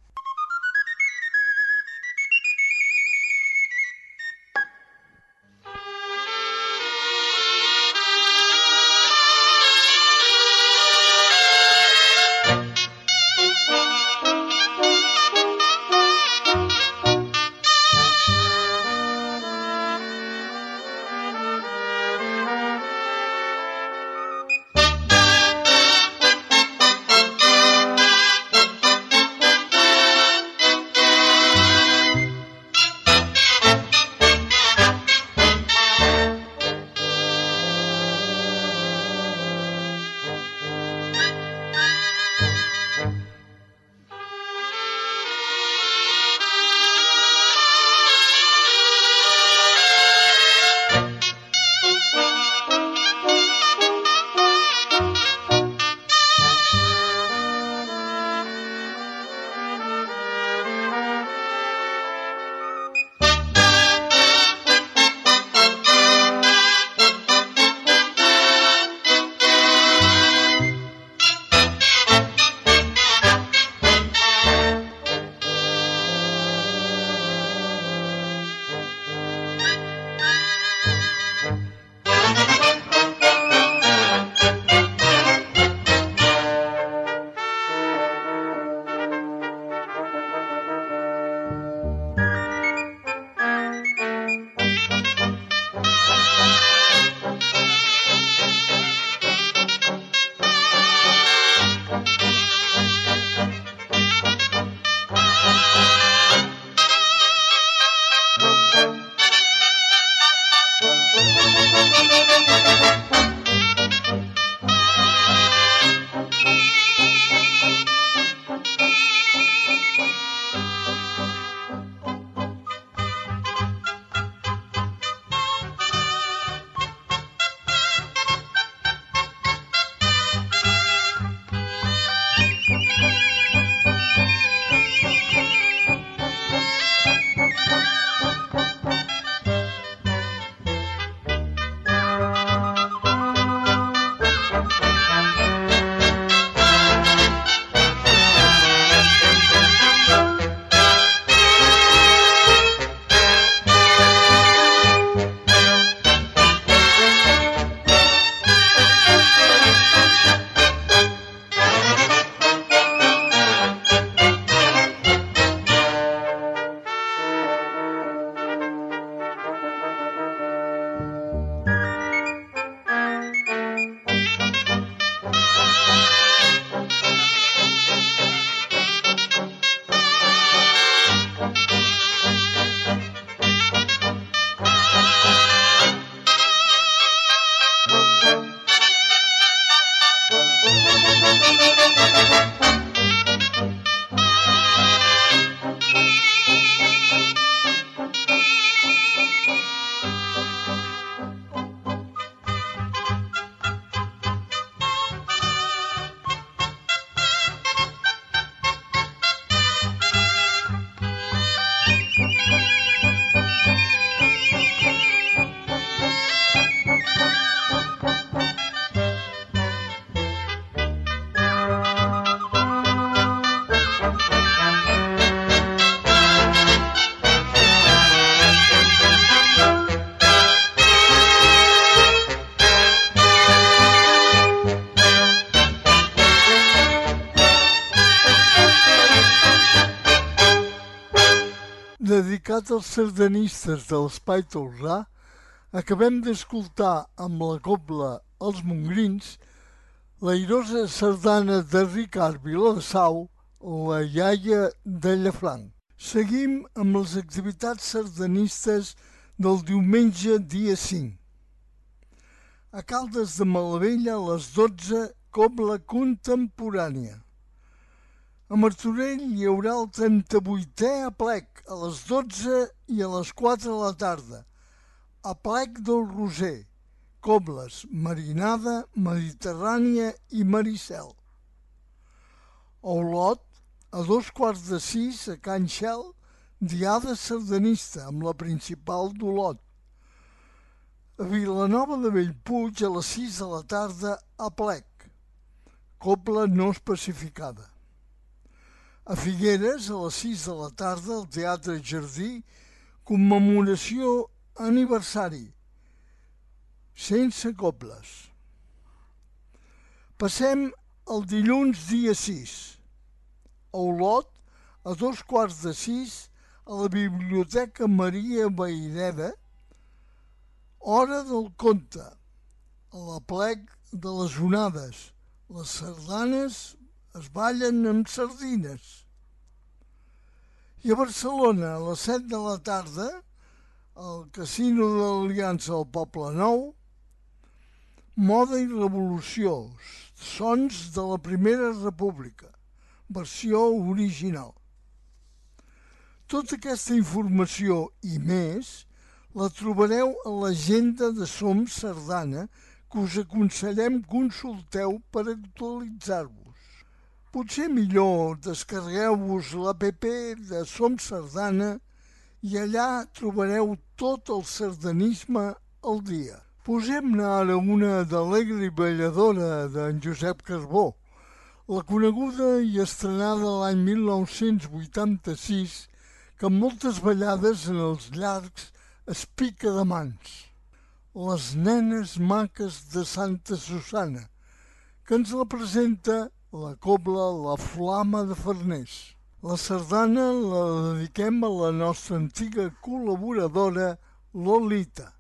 Dedicat als sardanistes de l'Espai Tolrà, acabem d'escoltar amb la cobla Els Mongrins l'airosa sardana de Ricard Viladesau, La iaia de Llafranc. Seguim amb les activitats sardanistes del diumenge dia cinc. A Caldes de Malavella a les dotze, cobla contemporània. A Martorell hi haurà el trenta-vuitè aplec a les dotze i a les quatre de la tarda. Aplec del Roser, cobles Marinada, Mediterrània i Maricel. A Olot, a dos quarts de sis, a Can Xel, diada sardanista amb la principal d'Olot. A Vilanova de Bellpuig, a les sis de la tarda, aplec. cobla no especificada. A Figueres, a les sis de la tarda, al Teatre Jardí, commemoració aniversari, sense cobles. Passem el dilluns dia sis. A Olot, a dos quarts de sis, a la Biblioteca Maria Vayreda, hora del conte, a la plec de les onades. Les sardanes es ballen amb sardines. I a Barcelona, a les set de la tarda, al Casino de l'Aliança al Poble Nou, Moda i Revolució, sons de la Primera República, versió original. Tota aquesta informació i més la trobareu a l'agenda de Som Sardana, que us aconsellem consulteu per actualitzar-vos. Potser millor descarregueu-vos l'app de Som Sardana i allà trobareu tot el sardanisme al dia. Posem-ne ara una d'alegre i balladora d'en Josep Carbó, la coneguda i estrenada l'any mil nou-cents vuitanta-sis, que amb moltes ballades en els llargs es pica de mans. Les nenes maques de Santa Susana, que ens la presenta la cobla La Flama de Farners. La sardana la dediquem a la nostra antiga col·laboradora Lolita.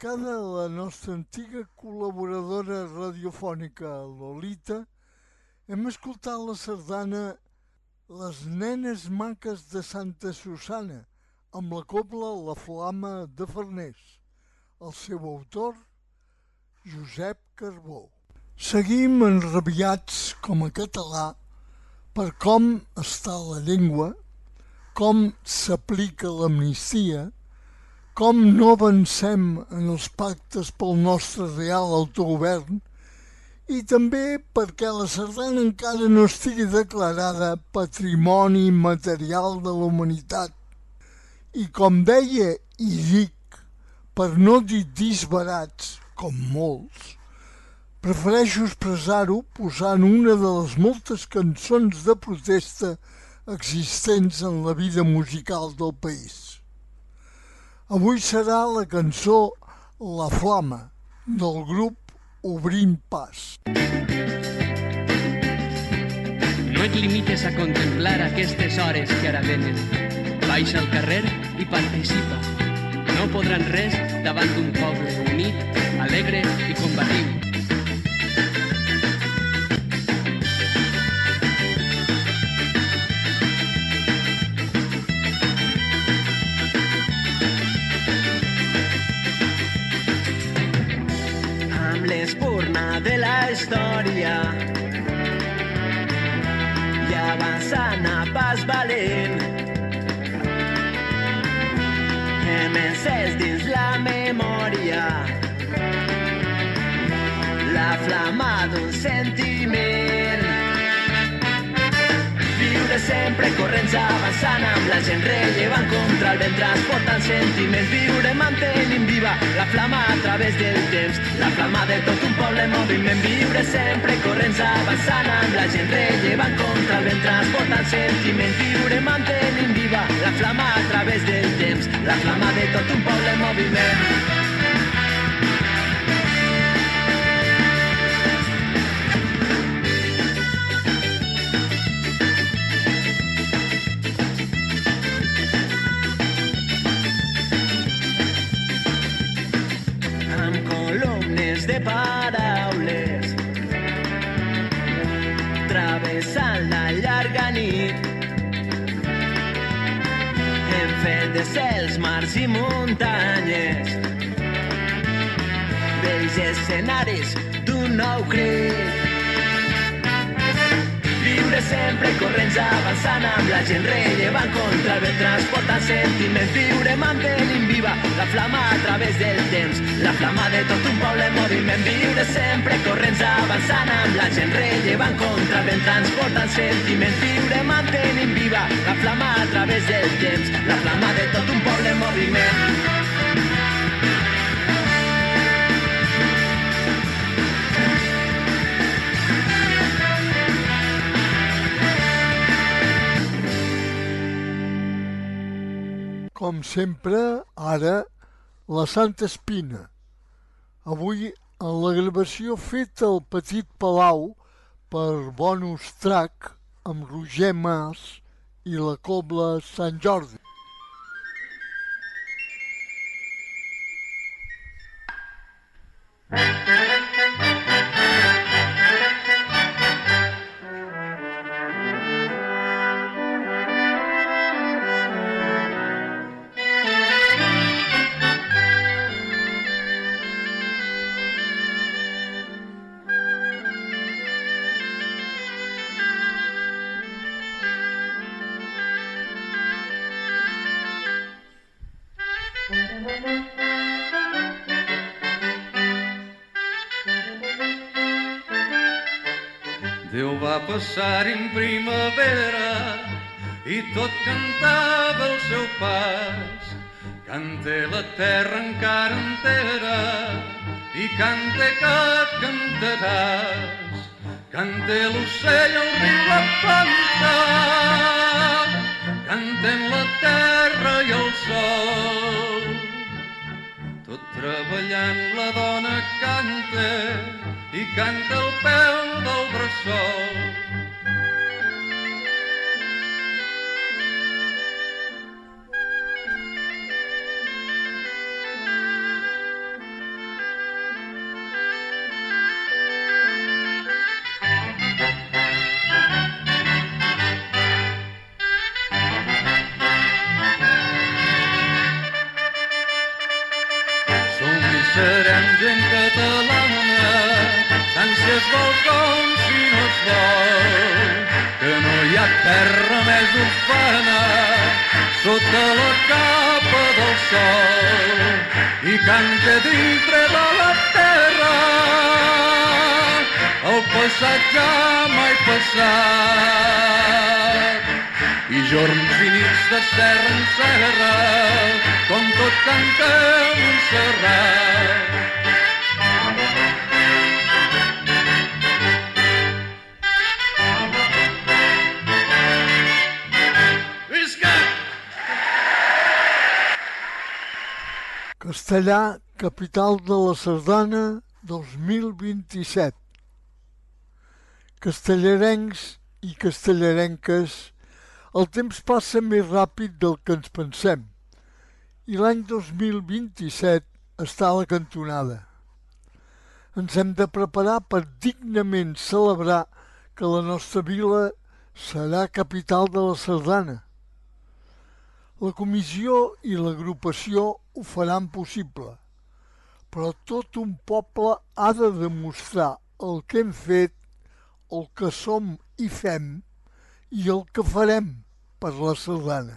dedicada a la nostra antiga col·laboradora radiofònica, Lolita, hem escoltat la sardana Les nenes maques de Santa Susana, amb la cobla La Flama de Farners. El seu autor, Josep Carbó. Seguim enrabiats com a català per com està la llengua, com s'aplica l'amnistia, com no avancem en els pactes pel nostre real autogovern i també perquè la sardana encara no estigui declarada Patrimoni Material de la Humanitat. I com deia i dic, per no dir disbarats, com molts, prefereixo expressar-ho posant una de les moltes cançons de protesta existents en la vida musical del país. Avui serà la cançó La Flama, del grup Obrint Pas.
No et limites a contemplar aquestes hores que ara venen. Baixa al carrer i participa. No podran res davant d'un poble unit, alegre i combatiu.
L'espurna de la història i avançant a pas valent hem encès dins la memòria la flama d'un sentiment. Viure sempre corrents avançant amb la gent rellevant contra el vent transportant sentiments. Viure mantenint viva la flama a través del temps, la flama de tot un poble en moviment. Viure sempre corrents avançant amb la gent rellevant contra el vent transportant sentiments. Viure mantenint viva la flama a través del temps, la flama de tot un poble en moviment. De paraules travessant la llarga nit hem fet de cels, mars i muntanyes vells escenaris d'un nou crit. Viure sempre corrents avançant amb la gent rellevant contra el vent transportant sentiments. Viure mantenint viva la flama a través del temps, la flama de tot un poble en moviment. Viure sempre corrents avançant amb la gent rellevant contra el vent transportant sentiments. Viure mantenint viva la flama a través del temps, la flama de tot un poble en moviment.
Com sempre, ara, la Santa Espina. Avui, en la gravació feta al Petit Palau per Bonus Track amb Roger Mas i la Cobla Sant Jordi.
Déu va passar en primavera i tot cantava el seu pas. Cante la terra encara entera i cante que cantaràs. Cante l'ocell, el riu, la planta, cantem la terra i el sol. Tot treballant la dona canta i canta al peu del bressol. terra més ufana, sota la capa del sol, i canta dintre de la terra el passat ja mai passat. I jorns i nits de serra en serra, com tot canta Montserrat.
Castellà, capital de la sardana dos mil vint-i-set. Castellarencs i castellarenques, el temps passa més ràpid del que ens pensem i l'any dos mil vint-i-set està a la cantonada. Ens hem de preparar per dignament celebrar que la nostra vila serà capital de la sardana. La comissió i l'agrupació ho faran possible, però tot un poble ha de demostrar el que hem fet, el que som i fem i el que farem per la sardana.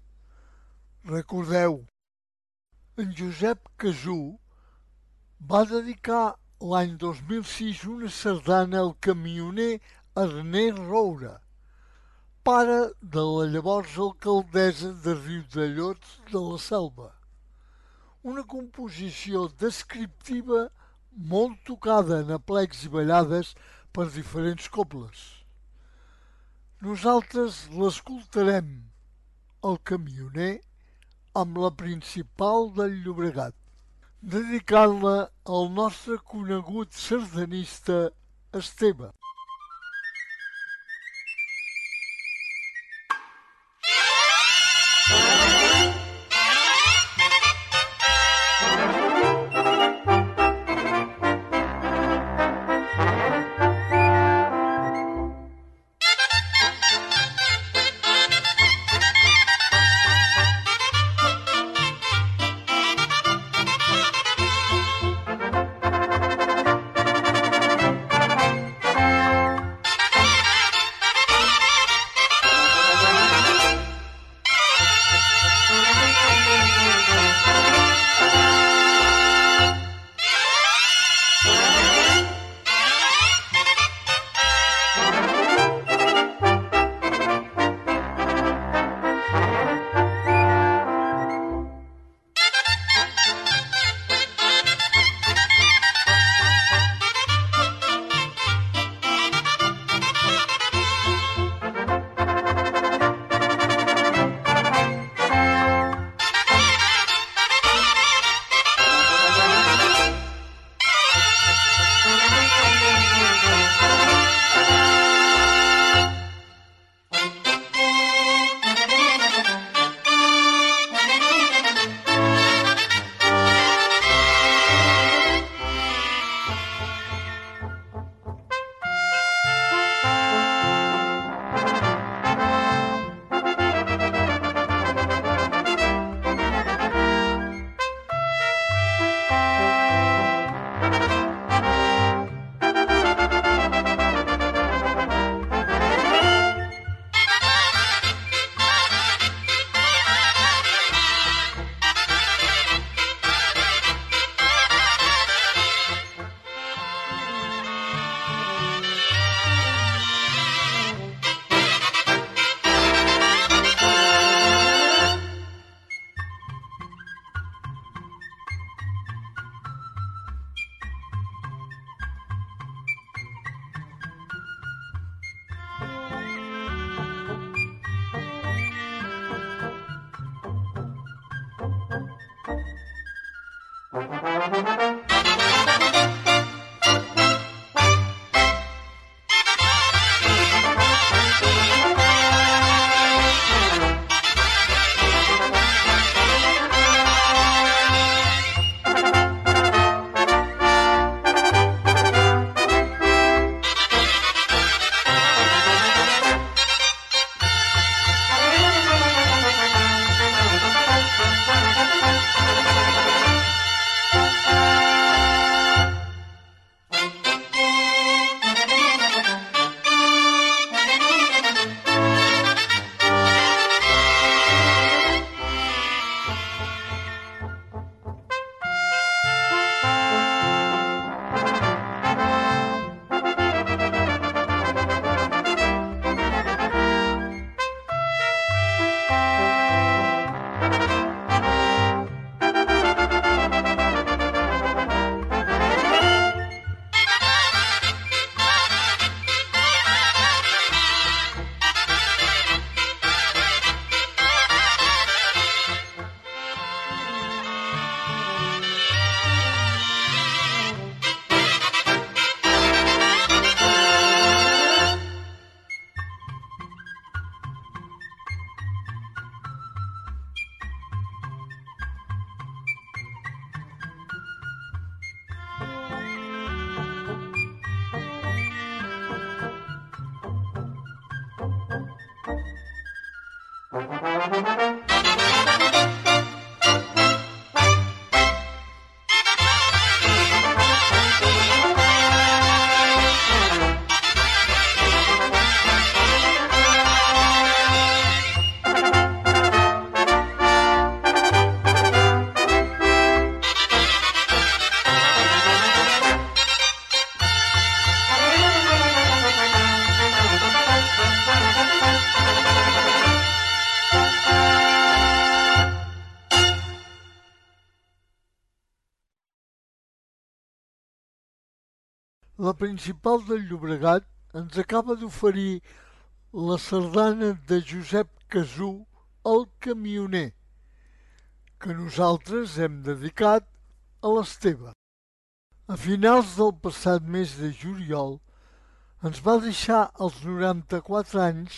Recordeu, en Josep Casú va dedicar l'any dos mil sis una sardana al camioner Ernest Roure, pare de la llavors alcaldessa de Riudellots de la Selva. Una composició descriptiva molt tocada en aplecs i ballades per diferents cobles. Nosaltres l'escoltarem, el camioner, amb la principal del Llobregat, dedicant-la al nostre conegut sardanista Esteve.
Bye.
La Principal del Llobregat ens acaba d'oferir la sardana de Josep Casú, El camioner, que nosaltres hem dedicat a l'Esteve. A finals del passat mes de juliol ens va deixar als noranta-quatre anys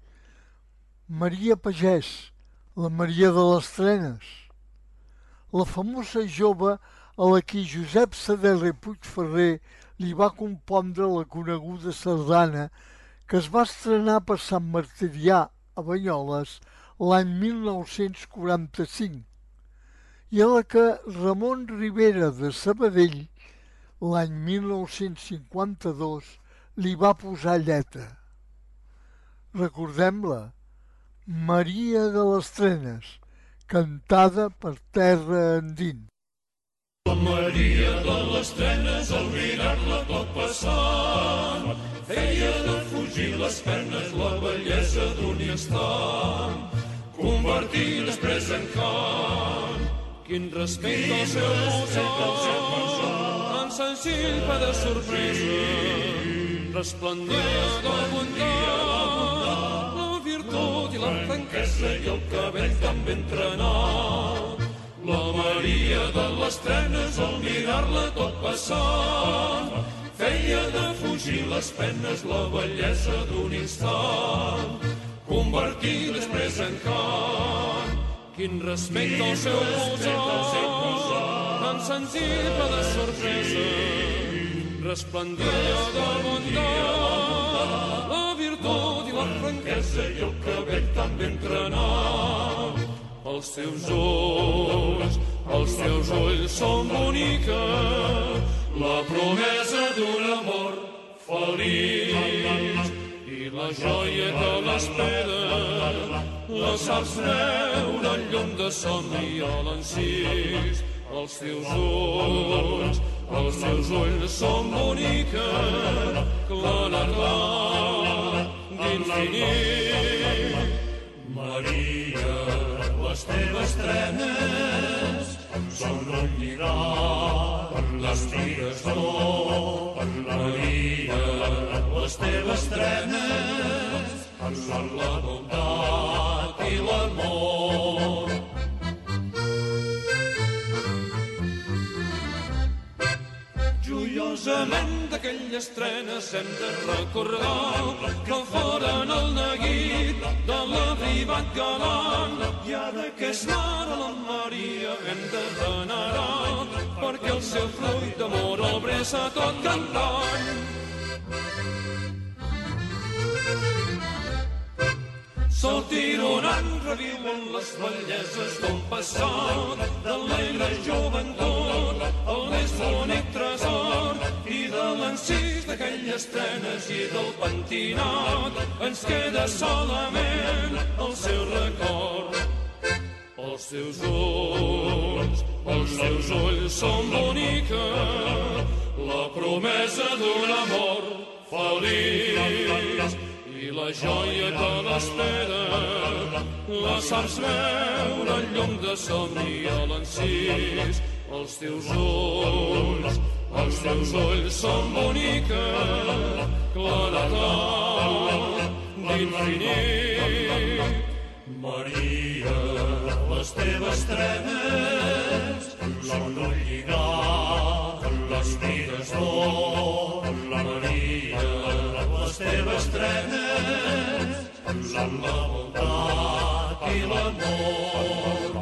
Maria Pagès, la Maria de les Trenes, la famosa jove a la qui Josep Saderra i Puigferrer li va compondre la coneguda sardana que es va estrenar per Sant Martirià a Banyoles l'any mil nou-cents quaranta-cinc i a la que Ramon Ribera de Sabadell l'any mil nou-cents cinquanta-dos li va posar lletra. Recordem-la, Maria de les Trenes, cantada per Terra Endins.
La Maria de les Trenes, al mirar-la tot passant, feia de fugir les penes la bellesa d'un instant, convertir després en cant.
Quin respecte al seu museu, tan senzill fa de sorpresa, resplendia de bondat, la virtut i la franquesa i el cabell tan ben entrenat.
La Maria de les Trenes, al mirar-la tot passant, feia de fugir les penes la bellesa d'un instant, convertir després en cant.
Quin respecte al seu posat, tan senzill fa de sorpresa, resplendia de bondat, la virtut i la franquesa
i el cabell tan ben entrenat.
Els teus ulls, els teus ulls són bonica,
la promesa d'un amor feliç
i la joia que l'espera, la saps veure en llum de somni a l'encís. Els teus ulls, els teus ulls són bonica, claredat d'infinit.
Maria, les teves trenes són un lligat, les tires d'or. Maria, les teves trenes són la bondat i l'amor.
Joiosament d'aquelles trenes hem de recordar que foren el neguit de l'arribat galant, i ara que és mare la Maria hem de venerar, perquè el seu fruit d'amor el bressa tot cantant. Sol tironant reviuen les belleses d'un passat, d'alegre joventut, el més bonic tresor, i de l'encís d'aquelles trenes i del pentinat ens queda solament el seu record. Els teus ulls, els teus ulls són bonica, la promesa d'un amor feliç, i la joia que l'espera, la saps veure en llum de somni a l'encís. Els teus ulls, els teus ulls són bonica, claredat d'infinit.
Maria, les teves trenes són un lligat, les tires d'or. Maria, les teves trenes són la bondat i l'amor.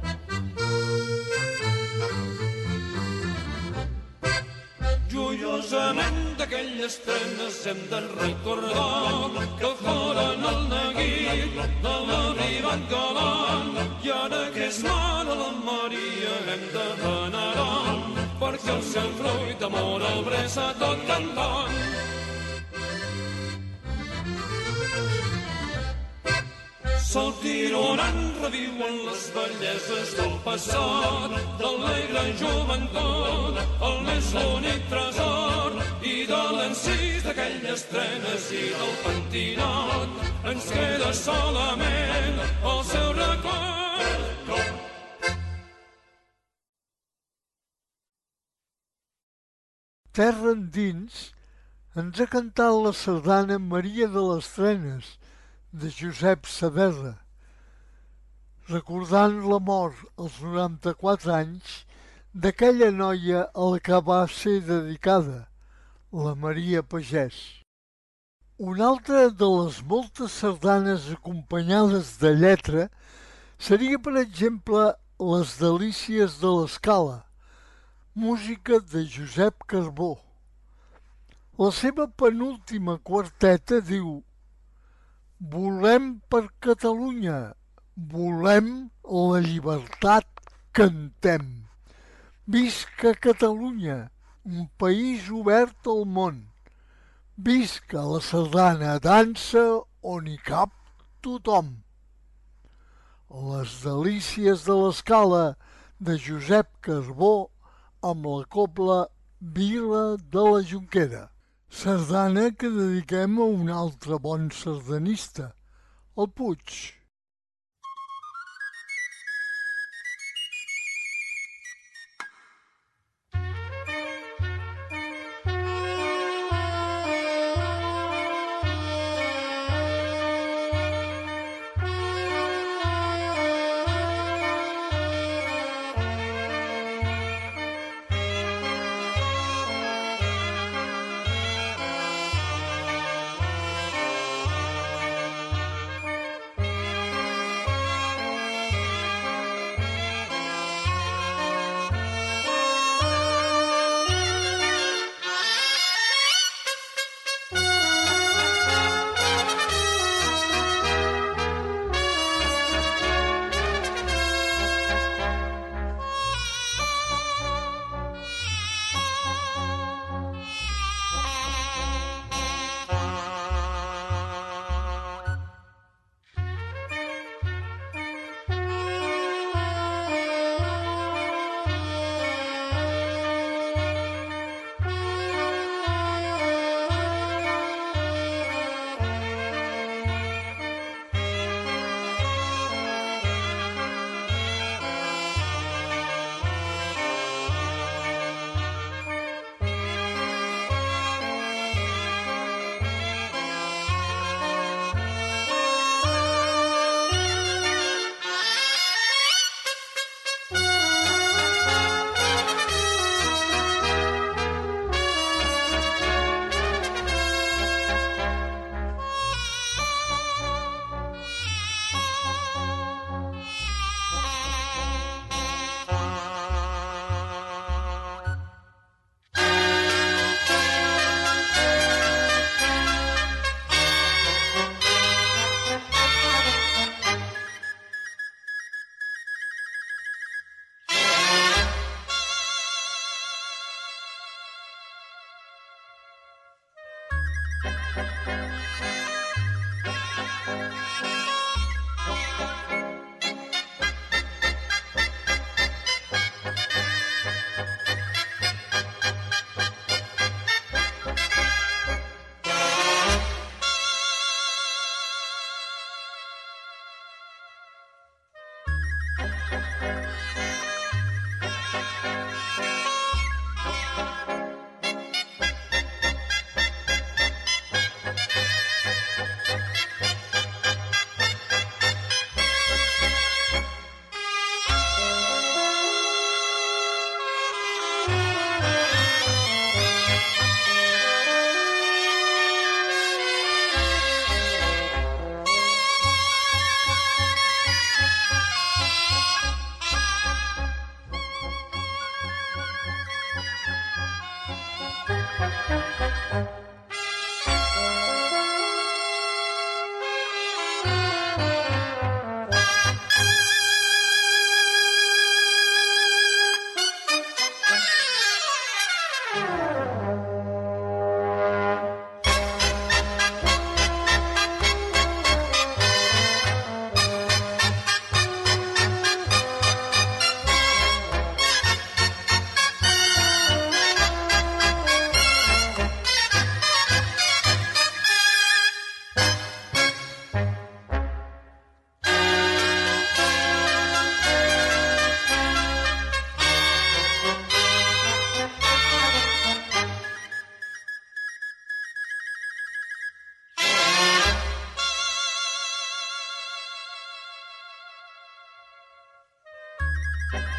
Joiosament d'aquelles trenes hem de recordar que foren el neguit de la riba arribat galant, i ara que és mare la Maria hem de venerar, perquè el seu fruit d'amor el bressa tot cantant. Sol tironant reviuen les belleses del passat, d'alegre joventut, el més l'únic tresor, i de l'encís d'aquelles trenes i del pentinat, ens queda solament el seu record.
Terra endins ens ha cantat la sardana Maria de les Trenes, de Josep Saavedra, recordant la mort als noranta-quatre anys d'aquella noia a la que va ser dedicada, la Maria Pagès. Una altra de les moltes sardanes acompanyades de lletra seria, per exemple, Les delícies de l'Escala, música de Josep Carbó. La seva penúltima quarteta diu: volem per Catalunya, volem la llibertat, cantem. Visca Catalunya, un país obert al món. Visca la sardana dansa on hi cap tothom. Les delícies de l'Escala, de Josep Carbó, amb la cobla Vila de la Jonquera. Sardana que dediquem a un altre bon sardanista, el Puig.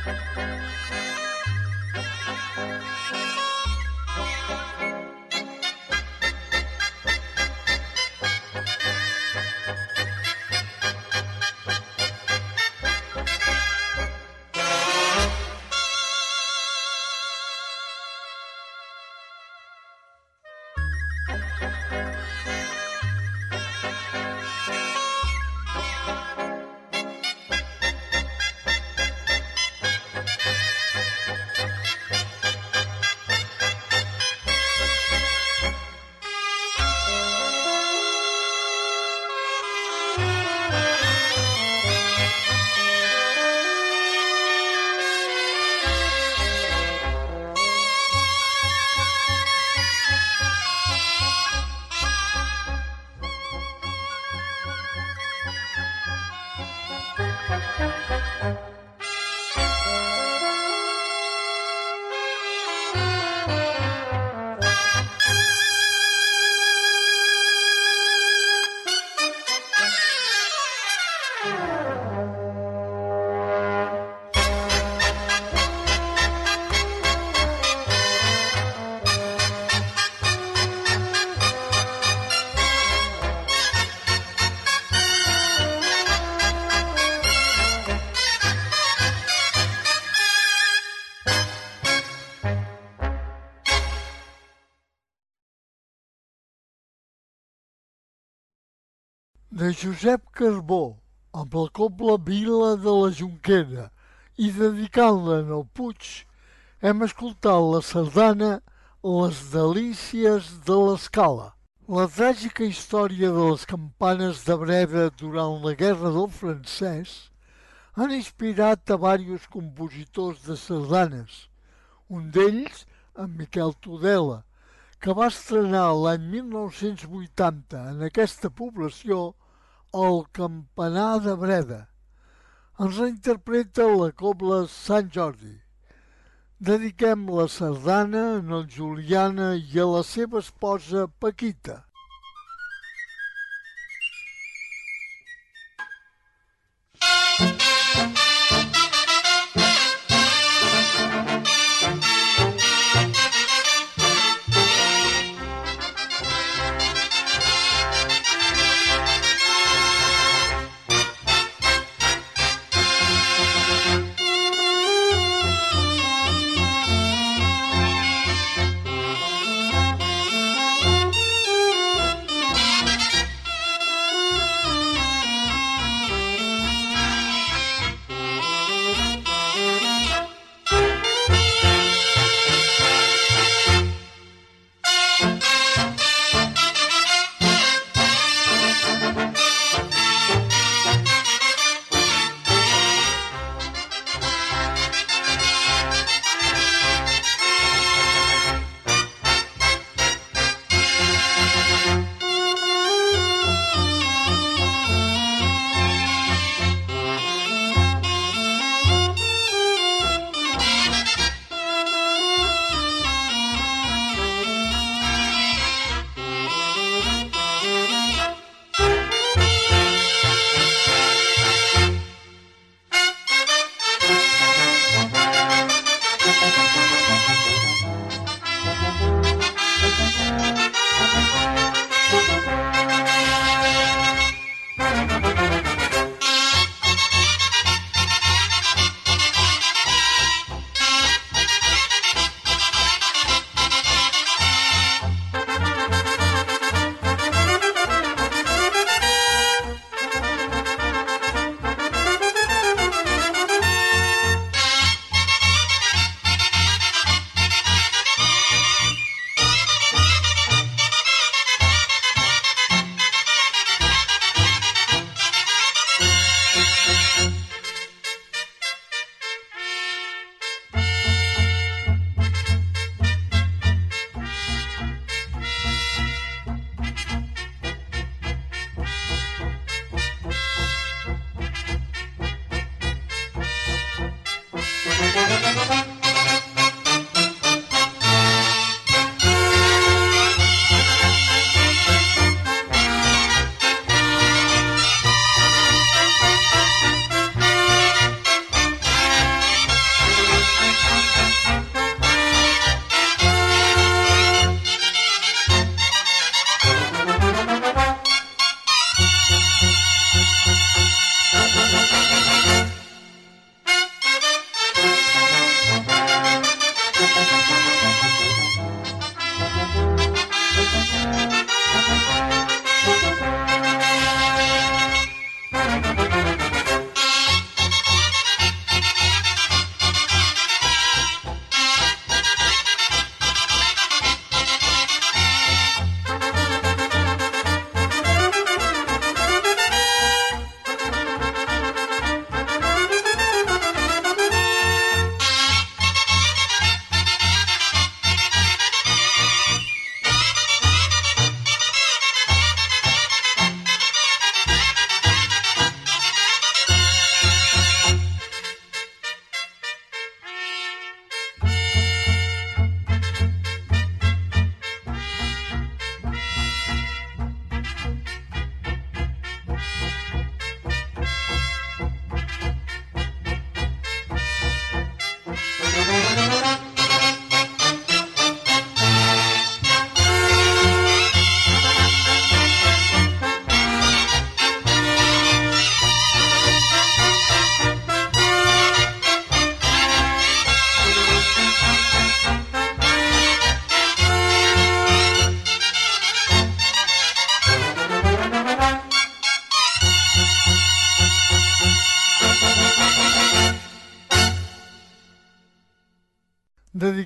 De Josep Carbó, amb la cobla Vila de la Jonquera i dedicant-la al Puig, hem escoltat la sardana Les delícies de l'Escala. La tràgica història de les campanes de Breda durant la Guerra del Francès han inspirat a diversos compositors de sardanes, un d'ells, en Miquel Tudela, que va estrenar l'any mil nou-cents vuitanta en aquesta població el Campanar de Breda. Ens reinterpreta la cobla Sant Jordi. Dediquem la sardana a en Juliana i a la seva esposa Paquita.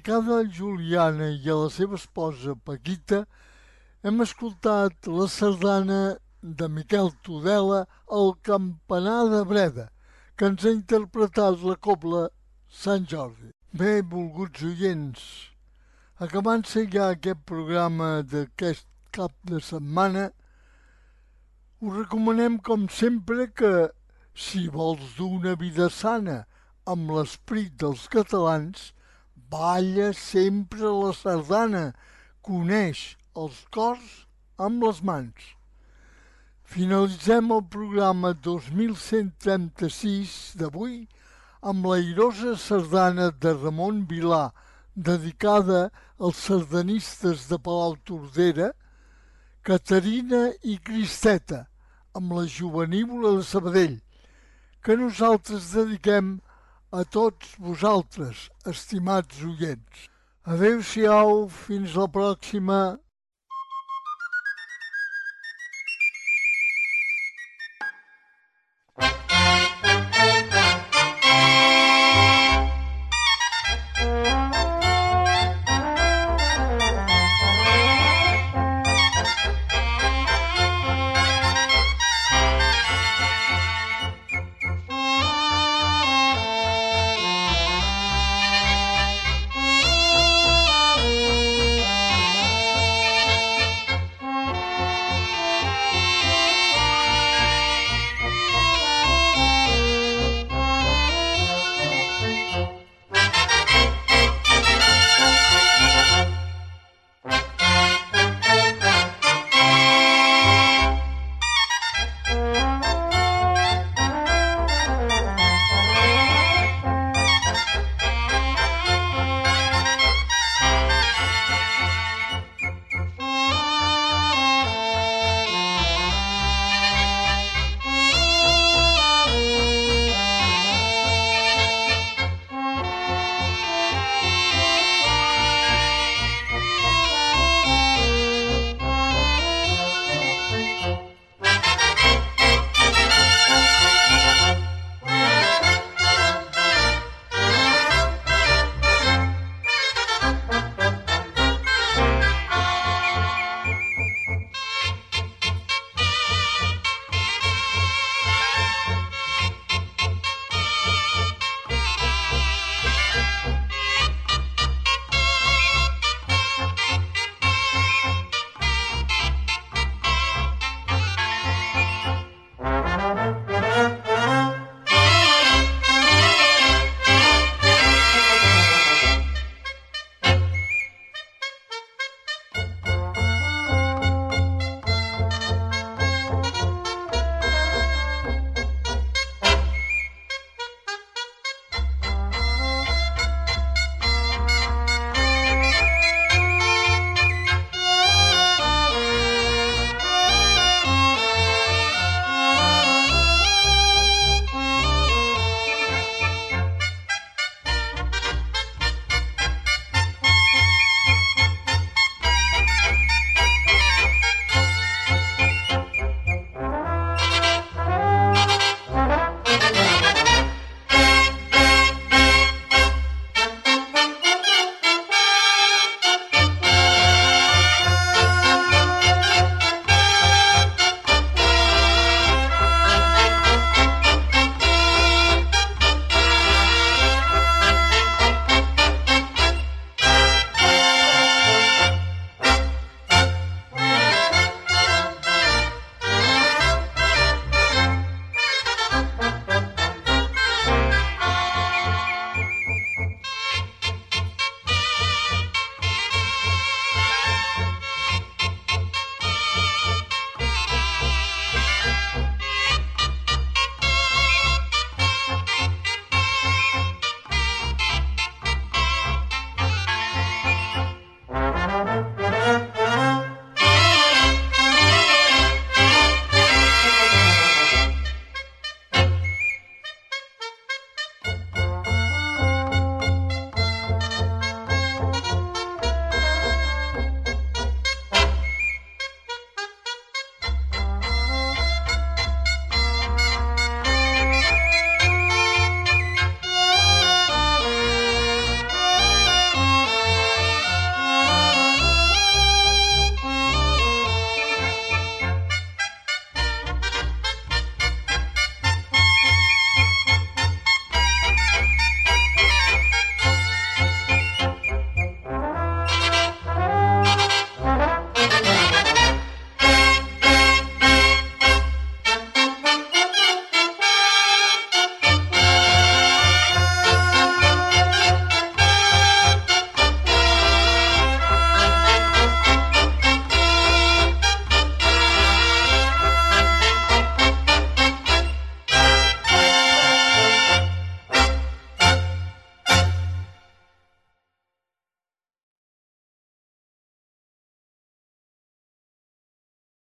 dedicada a Juliana i a la seva esposa Paquita, hem escoltat la sardana de Miquel Tudela, El campanar de Breda, que ens ha interpretat la cobla Sant Jordi. Bé, volguts oients, acabant-se ja aquest programa d'aquest cap de setmana, us recomanem, com sempre, que si vols dur una vida sana amb l'esperit dels catalans, balla sempre la sardana, coneix els cors amb les mans. Finalitzem el programa dos mil cent trenta-sis d'avui amb l'airosa sardana de Ramon Vilà, dedicada als sardanistes de Palautordera, Caterina i Cristeta, amb la jovenívola de Sabadell, que nosaltres dediquem a tots vosaltres, estimats oients. Adéu-siau, fins la pròxima.
Thank you.